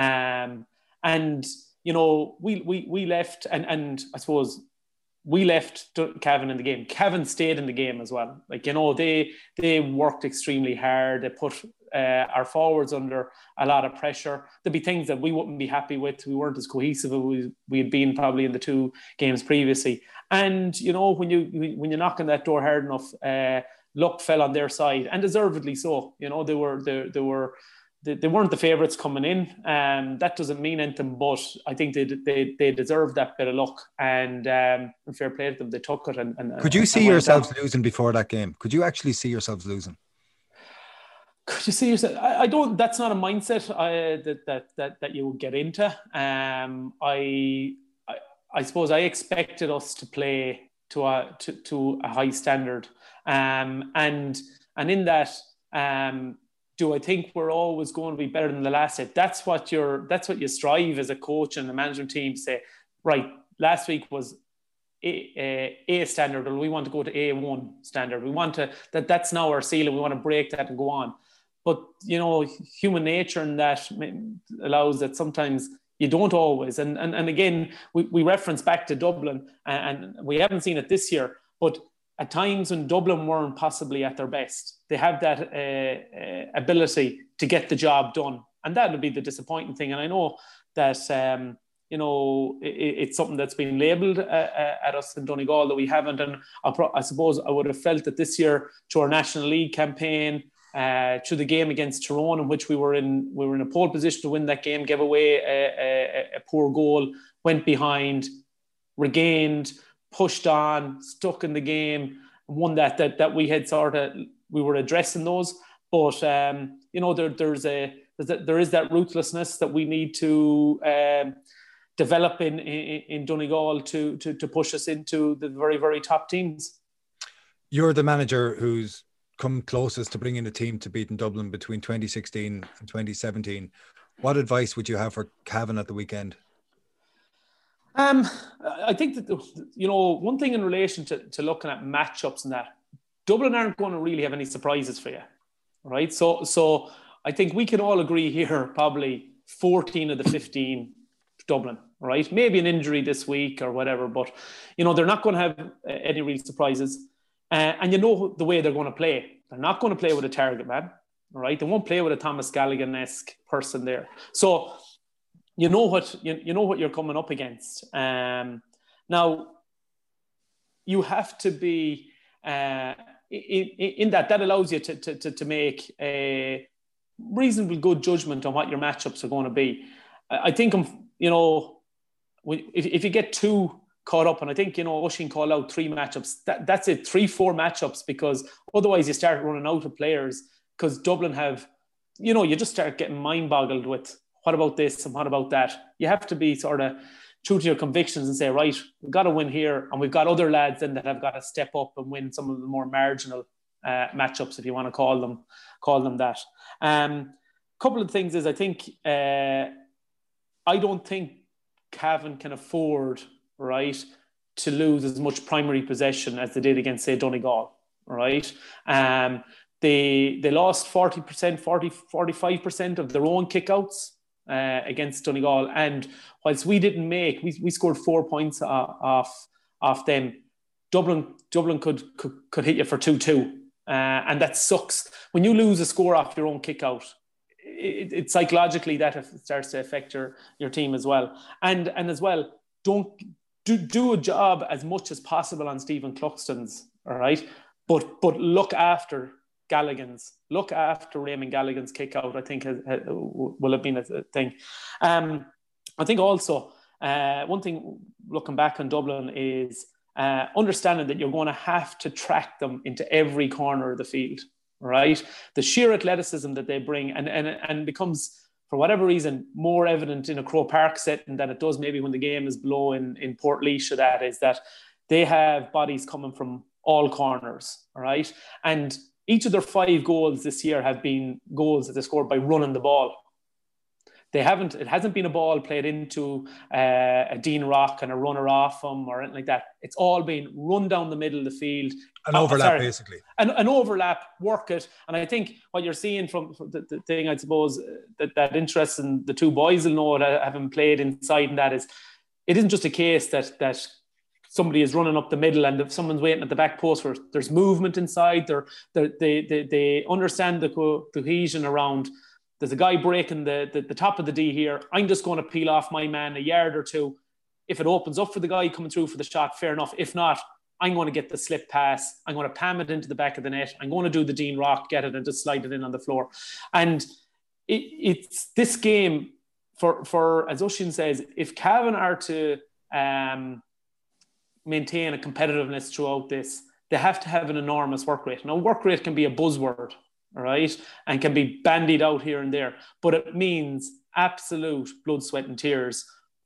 Um, and, you know, we we we left, and, and I suppose we left Cavan in the game. Cavan stayed in the game as well. Like, you know, they they worked extremely hard. They put uh, our forwards under a lot of pressure. There'd be things that we wouldn't be happy with. We weren't as cohesive as we, we had been probably in the two games previously. And, you know, when, you, when you're knocking that door hard enough, uh, luck fell on their side, and deservedly so. You know, they were they, they were they, they weren't the favourites coming in. Um, that doesn't mean anything, but I think they they they deserved that bit of luck, and um, and fair play to them, they took it. And, and could you and, see and yourselves losing before that game? Could you actually see yourselves losing? Could you see yourself? I, I don't. That's not a mindset I, that that that that you would get into. Um, I, I I suppose I expected us to play to a to, to a high standard. Um, and and in that, um, do I think we're always going to be better than the last set? That's what you're. That's what you strive as a coach and the management team to say. Right, last week was a, a, a standard, or we want to go to A one standard. We want to that. That's now our ceiling. We want to break that and go on. But you know, human nature and that allows that sometimes you don't always. And and and again, we we reference back to Dublin, and, and we haven't seen it this year, but at times when Dublin weren't possibly at their best, they have that uh, uh, ability to get the job done. And that would be the disappointing thing. And I know that, um, you know, it, it's something that's been labelled uh, uh, at us in Donegal that we haven't. And I, pro- I suppose I would have felt that this year, through our National League campaign, uh, through the game against Tyrone, in which we were in we were in a pole position to win that game, gave away a, a, a poor goal, went behind, regained, pushed on, stuck in the game, one that that that we had sort of we were addressing those, but um, you know there there's a, there's a there is that ruthlessness that we need to um, develop in, in in Donegal to to to push us into the very very top teams. You're the manager who's come closest to bringing a team to beating Dublin between twenty sixteen and twenty seventeen. What advice would you have for Cavan at the weekend? Um, I think that, you know, one thing in relation to, to looking at matchups and that, Dublin aren't going to really have any surprises for you, right? So, so I think we can all agree here, probably fourteen of the fifteen Dublin, right? Maybe an injury this week or whatever, but, you know, they're not going to have any real surprises. Uh, and you know the way they're going to play. They're not going to play with a target man, right? They won't play with a Thomas Galligan-esque person there. So, You know what you, you know what you're coming up against. Um, now, you have to be uh, in, in that. That allows you to, to to make a reasonably good judgment on what your matchups are going to be. I think you know if if you get too caught up, and I think you know Oisín called out three matchups. That that's it, three four matchups, because otherwise you start running out of players. Because Dublin have, you know, you just start getting mind boggled with. What about this and what about that? You have to be sort of true to your convictions and say, right, we've got to win here, and we've got other lads then that have got to step up and win some of the more marginal uh, matchups, if you want to call them call them that. Um, couple of things is I think uh, I don't think Cavan can afford, right, to lose as much primary possession as they did against, say, Donegal, right? Um, they they lost forty percent, forty, forty-five percent of their own kickouts uh, against Donegal, and whilst we didn't make, we, we scored four points off off, off them. Dublin Dublin could could, could hit you for two two, uh, and that sucks when you lose a score off your own kickout. It, it psychologically that starts to affect your your team as well, and and as well don't. Do, do a job as much as possible on Stephen Cluxton's, all right? But but look after Galligan's. Look after Raymond Galligan's kick out, I think, has, has, will have been a thing. Um, I think also, uh, one thing looking back on Dublin is uh, understanding that you're going to have to track them into every corner of the field, right? The sheer athleticism that they bring and, and, and becomes, for whatever reason, more evident in a Croke Park setting than it does maybe when the game is below in, in Port Leash, that is that they have bodies coming from all corners, all right? And each of their five goals this year have been goals that they scored by running the ball. They haven't, it hasn't been a ball played into uh, a Dean Rock and a runner off them or anything like that. It's all been run down the middle of the field. An oh, overlap, sorry, basically. An, an overlap, work it. And I think what you're seeing from the, the thing, I suppose, that, that interest in the two boys will know that having played inside, and that is, it isn't just a case that that somebody is running up the middle and if someone's waiting at the back post where there's movement inside. They're, they're, they they they understand the, co- the cohesion around. There's a guy breaking the, the, the top of the D here. I'm just going to peel off my man a yard or two. If it opens up for the guy coming through for the shot, fair enough. If not, I'm going to get the slip pass. I'm going to pam it into the back of the net. I'm going to do the Dean Rock, get it and just slide it in on the floor. And it, it's this game, for, for as Oisín says, if Cavan are to um, maintain a competitiveness throughout this, they have to have an enormous work rate. Now, work rate can be a buzzword, all right, and can be bandied out here and there, but it means absolute blood, sweat and tears,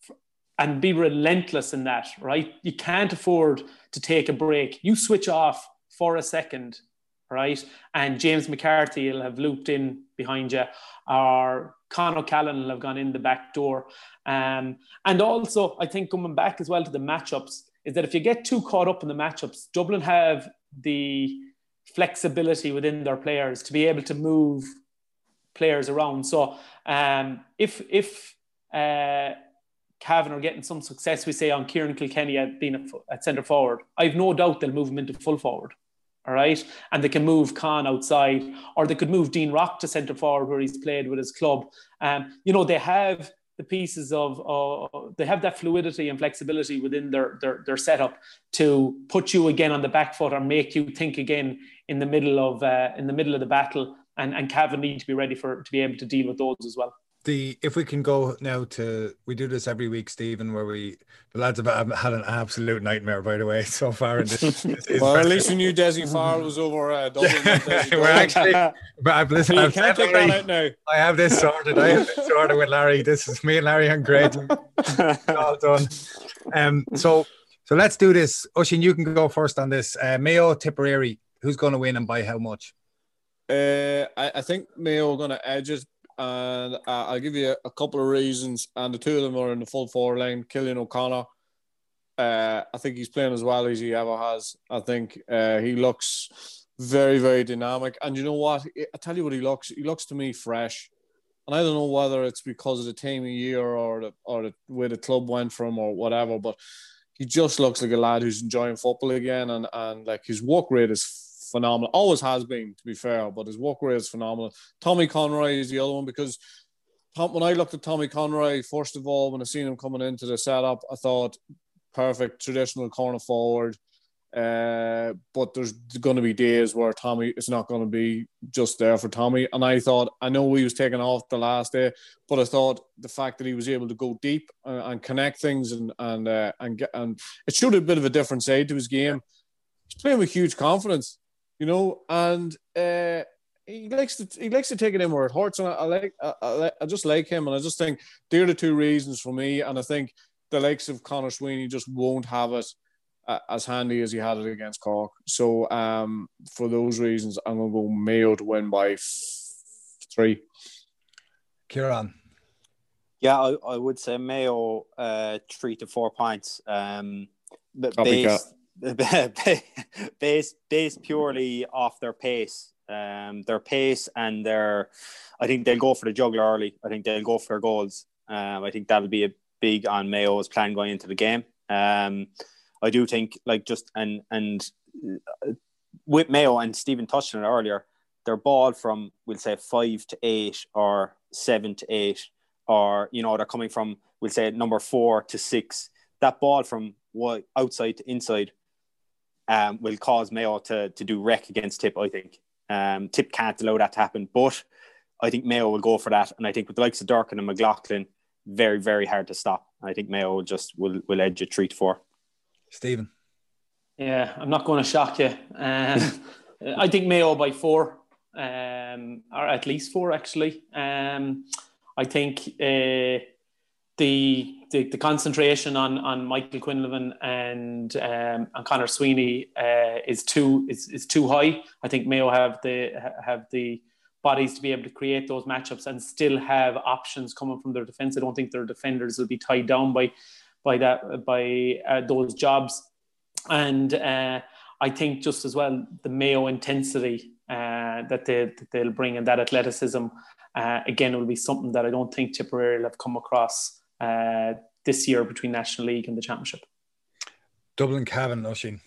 and be relentless in that, right? You can't afford to take a break. You switch off for a second, right? And James McCarthy will have looped in behind you, or Con O'Callaghan will have gone in the back door. Um, and also, I think coming back as well to the matchups, is that if you get too caught up in the matchups, Dublin have the flexibility within their players to be able to move players around. So um, if if uh, Cavan are getting some success, we say, on Kieran Kilkenny at being a, at centre forward, I've no doubt they'll move him into full forward. All right. And they can move Con outside, or they could move Dean Rock to centre forward where he's played with his club. Um, you know, they have the pieces of, uh, they have that fluidity and flexibility within their, their, their setup to put you again on the back foot or make you think again in the middle of, uh, in the middle of the battle. And, and Cavan need to be ready for, to be able to deal with those as well. The if we can go now to, we do this every week, Stephen, where we the lads have had an absolute nightmare, by the way, so far in this. this well, at least you knew Desi Farrell was over uh, Dublin. We're actually, but I've listened. You I've can't take Larry, that out now. I have this sorted. I have this sorted with Larry. This is me and Larry on great. All done. Um. So so let's do this. Oisín, you can go first on this. Uh, Mayo, Tipperary. Who's going to win and by how much? Uh, I, I think Mayo are going to edge it. And uh, I'll give you a, a couple of reasons, and the two of them are in the full forward line. Cillian O'Connor, uh, I think he's playing as well as he ever has. I think uh, he looks very, very dynamic. And you know what? I tell you what he looks. He looks to me fresh. And I don't know whether it's because of the time of year or the, or the way the club went from or whatever, but he just looks like a lad who's enjoying football again. And, and like his work rate is phenomenal. Always has been, to be fair, but his work rate is phenomenal. Tommy Conroy is the other one, because Tom, when I looked at Tommy Conroy, first of all, when I seen him coming into the setup, I thought perfect traditional corner forward. Uh, but there's going to be days where Tommy is not going to be just there for Tommy. And I thought, I know he was taken off the last day, but I thought the fact that he was able to go deep and, and connect things and and uh, and get, and it showed a bit of a different side to his game. He's playing with huge confidence. You know, and uh, he likes to he likes to take it in where it hurts, and I, I like I, I, I just like him, and I just think they're the two reasons for me. And I think the likes of Conor Sweeney just won't have it uh, as handy as he had it against Cork. So um, for those reasons, I'm going to go Mayo to win by f- three. Kieran. Yeah, I, I would say Mayo uh, three to four points. Um, based, based, based purely off their pace. Um, their pace and their, I think they'll go for the juggler early. I think they'll go for their goals. Um, I think that'll be a big on Mayo's plan going into the game. Um, I do think like just and and with Mayo, and Stephen touched on it earlier, their ball from we'll say five to eight or seven to eight, or you know they're coming from we'll say number four to six. That ball from what outside to inside um, will cause Mayo to to do wreck against Tip. I think. Um, Tip can't allow that to happen, but I think Mayo will go for that. And I think with the likes of Durkin and McLaughlin, very, very hard to stop. I think Mayo will just will, will edge it three to four. Stephen. Yeah, I'm not going to shock you. Um, I think Mayo by four, um, or at least four, actually. Um, I think uh, the, the the concentration on on Michael Quinlivan and um, and Conor Sweeney uh, is too is is too high. I think Mayo have the have the bodies to be able to create those matchups and still have options coming from their defence. I don't think their defenders will be tied down by by that by uh, those jobs. And uh, I think just as well the Mayo intensity uh, that they that they'll bring and that athleticism uh, again will be something that I don't think Tipperary will have come across Uh, this year between National League and the Championship. Dublin, Cavan, Oisín.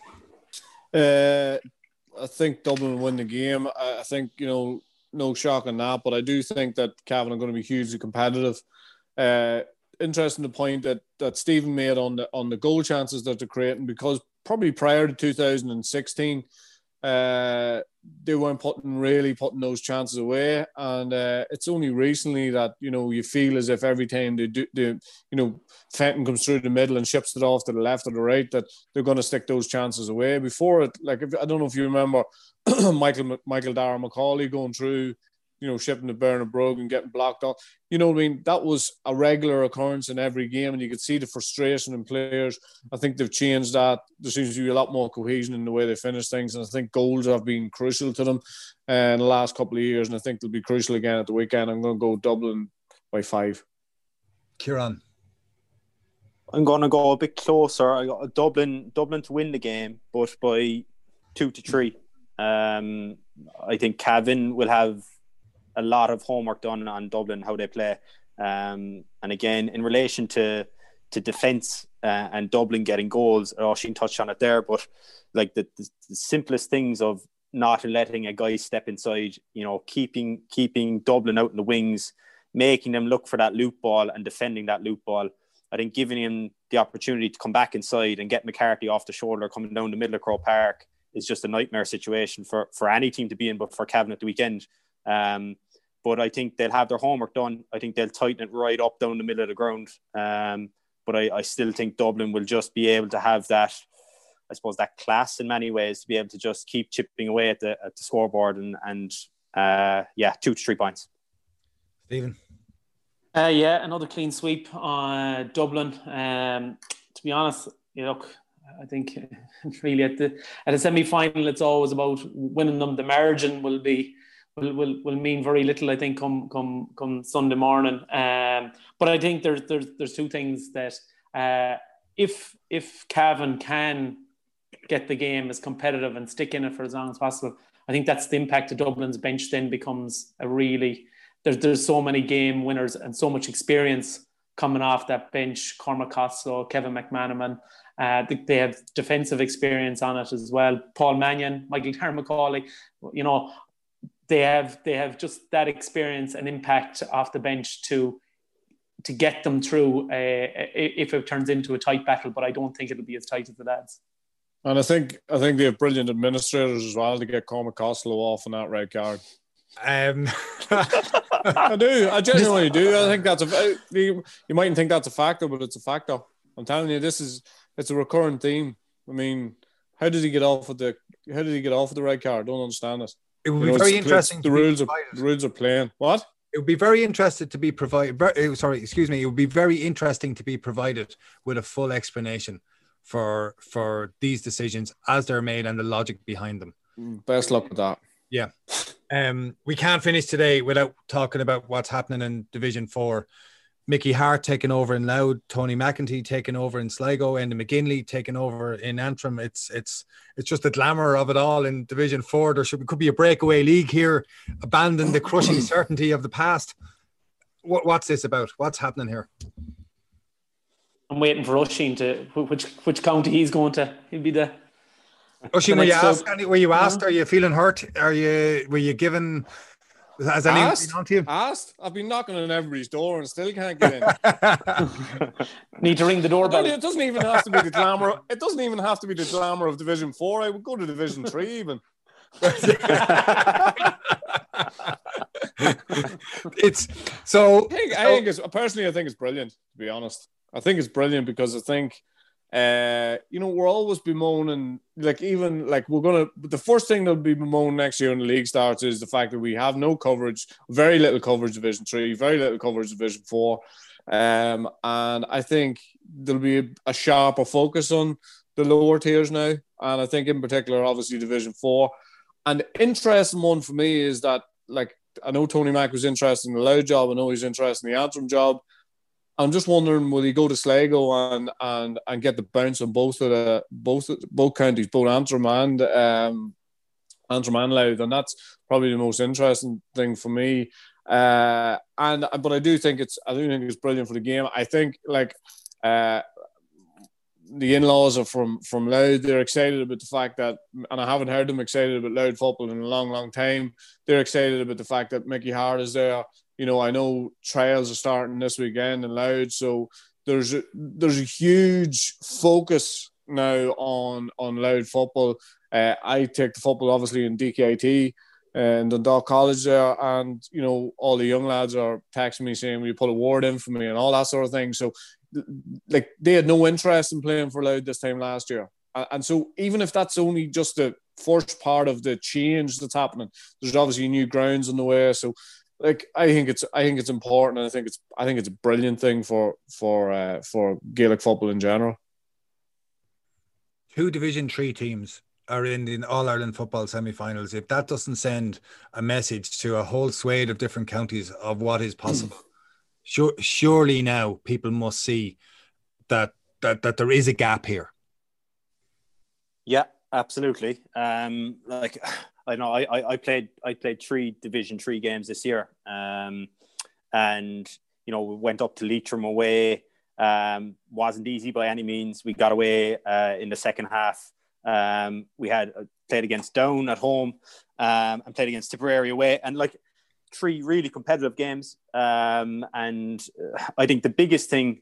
Uh, I think Dublin will win the game. I, I think, you know, no shock on that, but I do think that Cavan are going to be hugely competitive. Uh, interesting the point that, that Stephen made on the on the goal chances that they're creating, because probably prior to two thousand sixteen, uh, they weren't putting really putting those chances away, and uh, it's only recently that you know you feel as if every time they do, they, you know, Fenton comes through the middle and ships it off to the left or the right, that they're going to stick those chances away. Before it, like if, I don't know if you remember Michael Michael Dara McCauley going through, you know, shipping to Bernard Brogue and getting blocked off. You know what I mean? That was a regular occurrence in every game, and you could see the frustration in players. I think they've changed that. There seems to be a lot more cohesion in the way they finish things, and I think goals have been crucial to them uh, in the last couple of years, and I think they'll be crucial again at the weekend. I'm going to go Dublin by five. Kieran. I'm going to go a bit closer. I got Dublin, Dublin to win the game, but by two to three. Um, I think Cavan will have a lot of homework done on Dublin, how they play. Um, and again, in relation to to defence uh, and Dublin getting goals, Oisín touched on it there, but like the, the, the simplest things of not letting a guy step inside, you know, keeping keeping Dublin out in the wings, making them look for that loop ball and defending that loop ball. I think giving him the opportunity to come back inside and get McCarthy off the shoulder coming down the middle of Croke Park is just a nightmare situation for, for any team to be in, but for Cavan at the weekend. Um, but I think they'll have their homework done. I think they'll tighten it right up down the middle of the ground. Um, but I, I still think Dublin will just be able to have that, I suppose, that class in many ways to be able to just keep chipping away at the at the scoreboard and, and uh, yeah, two to three points. Stephen? Uh, yeah, another clean sweep on uh, Dublin. Um, to be honest, you know, I think really at the at a semi-final, it's always about winning them. The margin will be will will, will mean very little, I think, come come come Sunday morning. Um, but I think there's there's there's two things that uh, if if Cavan can get the game as competitive and stick in it for as long as possible, I think that's the impact of Dublin's bench. Then becomes a really there's there's so many game winners and so much experience coming off that bench. Cormac Costello, Kevin McManaman. Uh, they have defensive experience on it as well. Paul Mannion, Michael Dara-McCauley, you know, they have they have just that experience and impact off the bench to to get them through uh, if it turns into a tight battle. But I don't think it'll be as tight as the lads. And I think I think they have brilliant administrators as well to get Cormac Costello off on that red card. Um, I do. I genuinely do. I think that's a. You, you mightn't think that's a factor, but it's a factor. I'm telling you, this is it's a recurrent theme. I mean, how did he get off with the? How did he get off with the red card? I don't understand it. It would you know, be very interesting. The rules are the rules are playing. What? It would be very interested to be provided. Sorry, excuse me. It would be very interesting to be provided with a full explanation for for these decisions as they're made and the logic behind them. Best luck with that. Yeah. Um, we can't finish today without talking about what's happening in Division Four. Mickey Hart taking over in Louth, Tony McEntee taking over in Sligo, and McGinley taking over in Antrim. It's it's it's just the glamour of it all in Division Four. There should could be a breakaway league here. Abandon the crushing certainty of the past. What what's this about? What's happening here? I'm waiting for Oisin to which which county he's going to. He'll be the. Oisin, were you asked? Were you asked? Are you feeling hurt? Are you? Were you given? Has anyone asked, been on to you? Asked. I've been knocking on everybody's door and still can't get in. Need to ring the doorbell. It doesn't even have to be the glamour. It doesn't even have to be the glamour of Division Four. I would go to Division Three even. It's so. I think, so, I think it's personally. I think it's brilliant. To be honest, I think it's brilliant because I think. Uh, you know, we're always bemoaning, like even like we're gonna. The first thing that'll be bemoaned next year when the league starts is the fact that we have no coverage, very little coverage Division Three, very little coverage Division Four, um, and I think there'll be a, a sharper focus on the lower tiers now, and I think in particular, obviously Division Four. And the interesting one for me is that, like, I know Tony Mack was interested in the Louth job, I know he's interested in the Antrim job. I'm just wondering, will he go to Sligo and and and get the bounce on both of the both both counties, both Antrim and um, Antrim and Louth, and that's probably the most interesting thing for me. Uh, and but I do think it's I do think it's brilliant for the game. I think like uh, the in-laws are from from Louth. They're excited about the fact that, and I haven't heard them excited about Louth football in a long, long time. They're excited about the fact that Mickey Hart is there. You know, I know trials are starting this weekend in Louth, so there's a, there's a huge focus now on on Louth football. Uh, I take the football obviously in D K I T and Dundalk College there, and you know all the young lads are texting me saying, "Will you put a word in for me?" and all that sort of thing. So, like, they had no interest in playing for Louth this time last year, and so even if that's only just the first part of the change that's happening, there's obviously new grounds on the way. So. Like I think it's I think it's important, and I think it's I think it's a brilliant thing for for uh, for Gaelic football in general. Two Division Three teams are in the All Ireland football semi-finals. If that doesn't send a message to a whole swathe of different counties of what is possible, sure, surely now people must see that that that there is a gap here. Yeah, absolutely. Um, like. I know I, I played I played three Division Three games this year, um, and you know we went up to Leitrim away. Um, wasn't easy by any means. We got away uh, in the second half. Um, we had uh, played against Down at home um, and played against Tipperary away, and like three really competitive games. Um, and uh, I think the biggest thing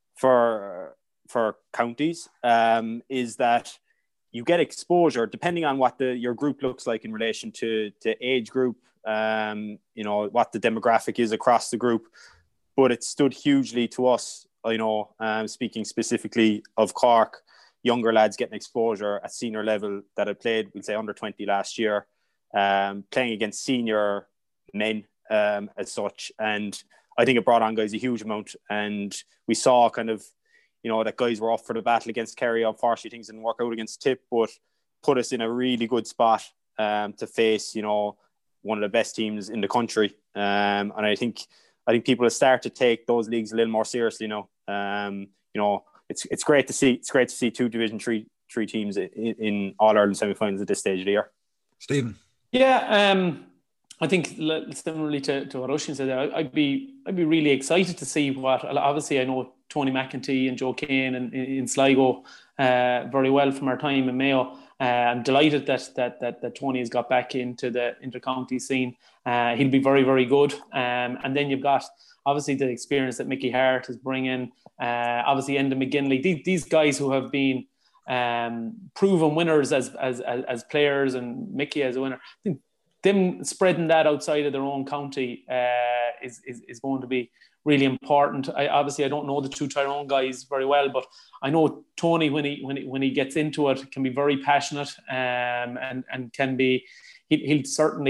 for for counties um, is that. You get exposure depending on what the your group looks like in relation to, to age group, um, you know, what the demographic is across the group. But it stood hugely to us, you know, um, speaking specifically of Cork, younger lads getting exposure at senior level that had played, we'll say under twenty last year, um, playing against senior men um, as such. And I think it brought on guys a huge amount. And we saw kind of, you know, that guys were up for the battle against Kerry. Unfortunately, things didn't work out against Tip, but put us in a really good spot um, to face, you know, one of the best teams in the country. Um, and I think I think people have started to take those leagues a little more seriously now. Um, you know, it's it's great to see. It's great to see two Division Three three teams in, in All Ireland semi-finals at this stage of the year. Stephen, yeah, um, I think similarly to, to what Oisin said, I'd be I'd be really excited to see what. Obviously, I know Tony McEntee and Joe Kane and in Sligo uh, very well from our time in Mayo. Uh, I'm delighted that that that that Tony has got back into the inter-county scene. Uh, he'll be very very good. Um, and then you've got obviously the experience that Mickey Hart is bringing. Uh, obviously, Enda McGinley. These, these guys who have been um, proven winners as, as as as players, and Mickey as a winner. I think them spreading that outside of their own county uh, is, is is going to be really important. I obviously I don't know the two Tyrone guys very well, but I know Tony when he when he when he gets into it can be very passionate um, and and can be he, he'll certainly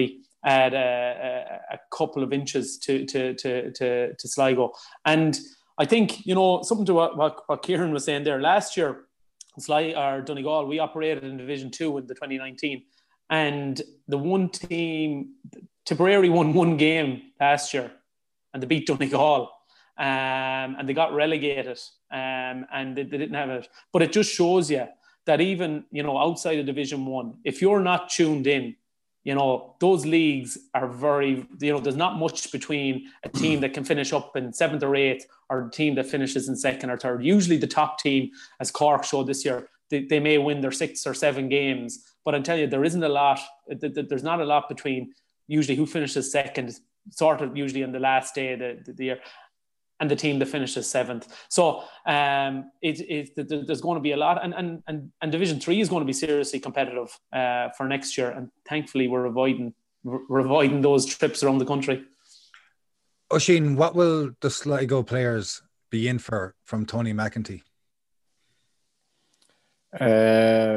at a, a, a couple of inches to to to to, to Sligo. And I think, you know, something to what, what, what Kieran was saying there. Last year, Sligo or Donegal, we operated in Division Two in the twenty nineteen, and the one team, Tipperary, won one game last year, and they beat Donegal, um, and they got relegated, um, and they, they didn't have it. But it just shows you that even, you know, outside of Division One, if you're not tuned in, you know, those leagues are very, you know, there's not much between a team that can finish up in seventh or eighth or a team that finishes in second or third. Usually the top team, as Cork showed this year, they, they may win their six or seven games. But I tell you, there isn't a lot, there's not a lot between usually who finishes second, sort of usually on the last day of the, the, the year, and the team that finishes seventh. So um, it, it, there's going to be a lot. And, and, and, and Division Three is going to be seriously competitive uh, for next year. And thankfully, we're avoiding, we're avoiding those trips around the country. Oisín, what will the Sligo players be in for from Tony McEntee? Uh,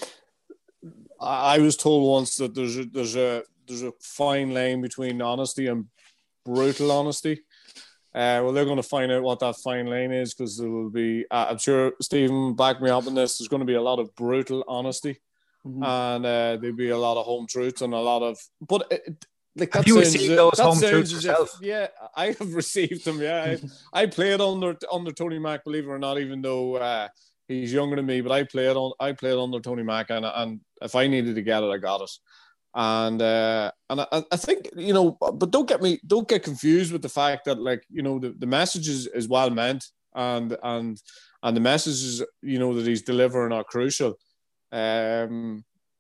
I was told once that there's a, there's a, there's a fine line between honesty and brutal honesty. Uh, well, they're going to find out what that fine line is, because there will be, uh, I'm sure Stephen backed me up on this, there's going to be a lot of brutal honesty, mm-hmm. and uh, there'll be a lot of home truths and a lot of, but it, like, have you received it, those home truths yourself? If, yeah, I have received them, yeah. I, I played under under Tony Mack, believe it or not, even though uh, he's younger than me, but I played on I played under Tony Mack, and, and if I needed to get it, I got it. And uh, and I, I think, you know, but don't get me, don't get confused with the fact that, like, you know, the, the message is, is well meant, and and and the messages, you know, that he's delivering are crucial. Um,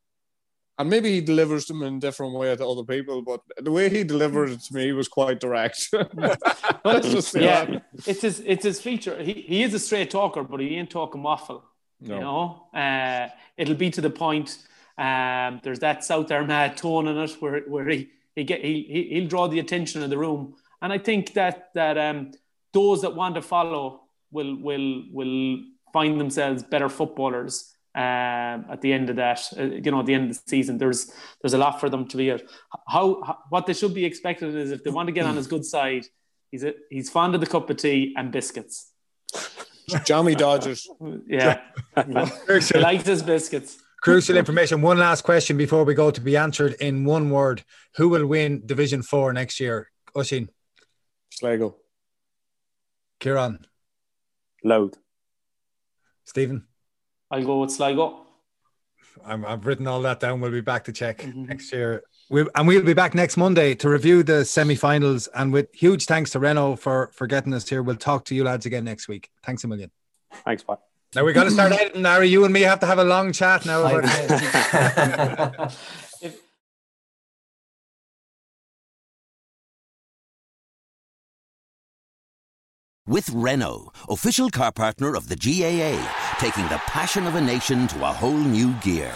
and maybe he delivers them in a different way to other people, but the way he delivered it to me was quite direct. Let's just say yeah, that. it's his it's his feature. He he is a straight talker, but he ain't talking waffle. No. You know, uh, it'll be to the point. Um, there's that South Armagh tone in it where where he he get he he'll draw the attention of the room, and I think that that um those that want to follow will will will find themselves better footballers um at the end of that, uh, you know, at the end of the season. There's there's a lot for them to be at. How, how what they should be expected is, if they want to get on his good side, he's a, he's fond of the cup of tea and biscuits. Jammy Dodgers. Yeah, he likes his biscuits. Crucial information. One last question before we go, to be answered in one word. Who will win Division Four next year? Oisín. Sligo. Kieran. Loud. Stephen. I'll go with Sligo. I'm, I've written all that down. We'll be back to check mm-hmm. next year. We'll, and we'll be back next Monday to review the semi-finals. And with huge thanks to Renault for, for getting us here. We'll talk to you lads again next week. Thanks a million. Thanks, Pat. Now we got to start editing, Larry. You and me have to have a long chat now. About if- With Renault, official car partner of the G A A, taking the passion of a nation to a whole new gear.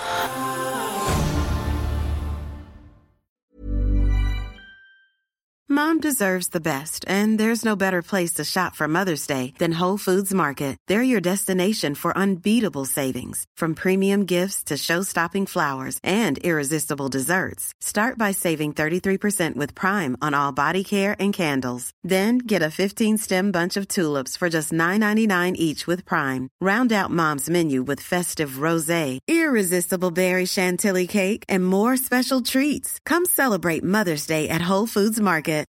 Mom deserves the best, and there's no better place to shop for Mother's Day than Whole Foods Market. They're your destination for unbeatable savings, from premium gifts to show-stopping flowers and irresistible desserts. Start by saving thirty-three percent with Prime on all body care and candles. Then get a fifteen-stem bunch of tulips for just nine ninety-nine each with Prime. Round out Mom's menu with festive rosé, irresistible berry chantilly cake, and more special treats. Come celebrate Mother's Day at Whole Foods Market.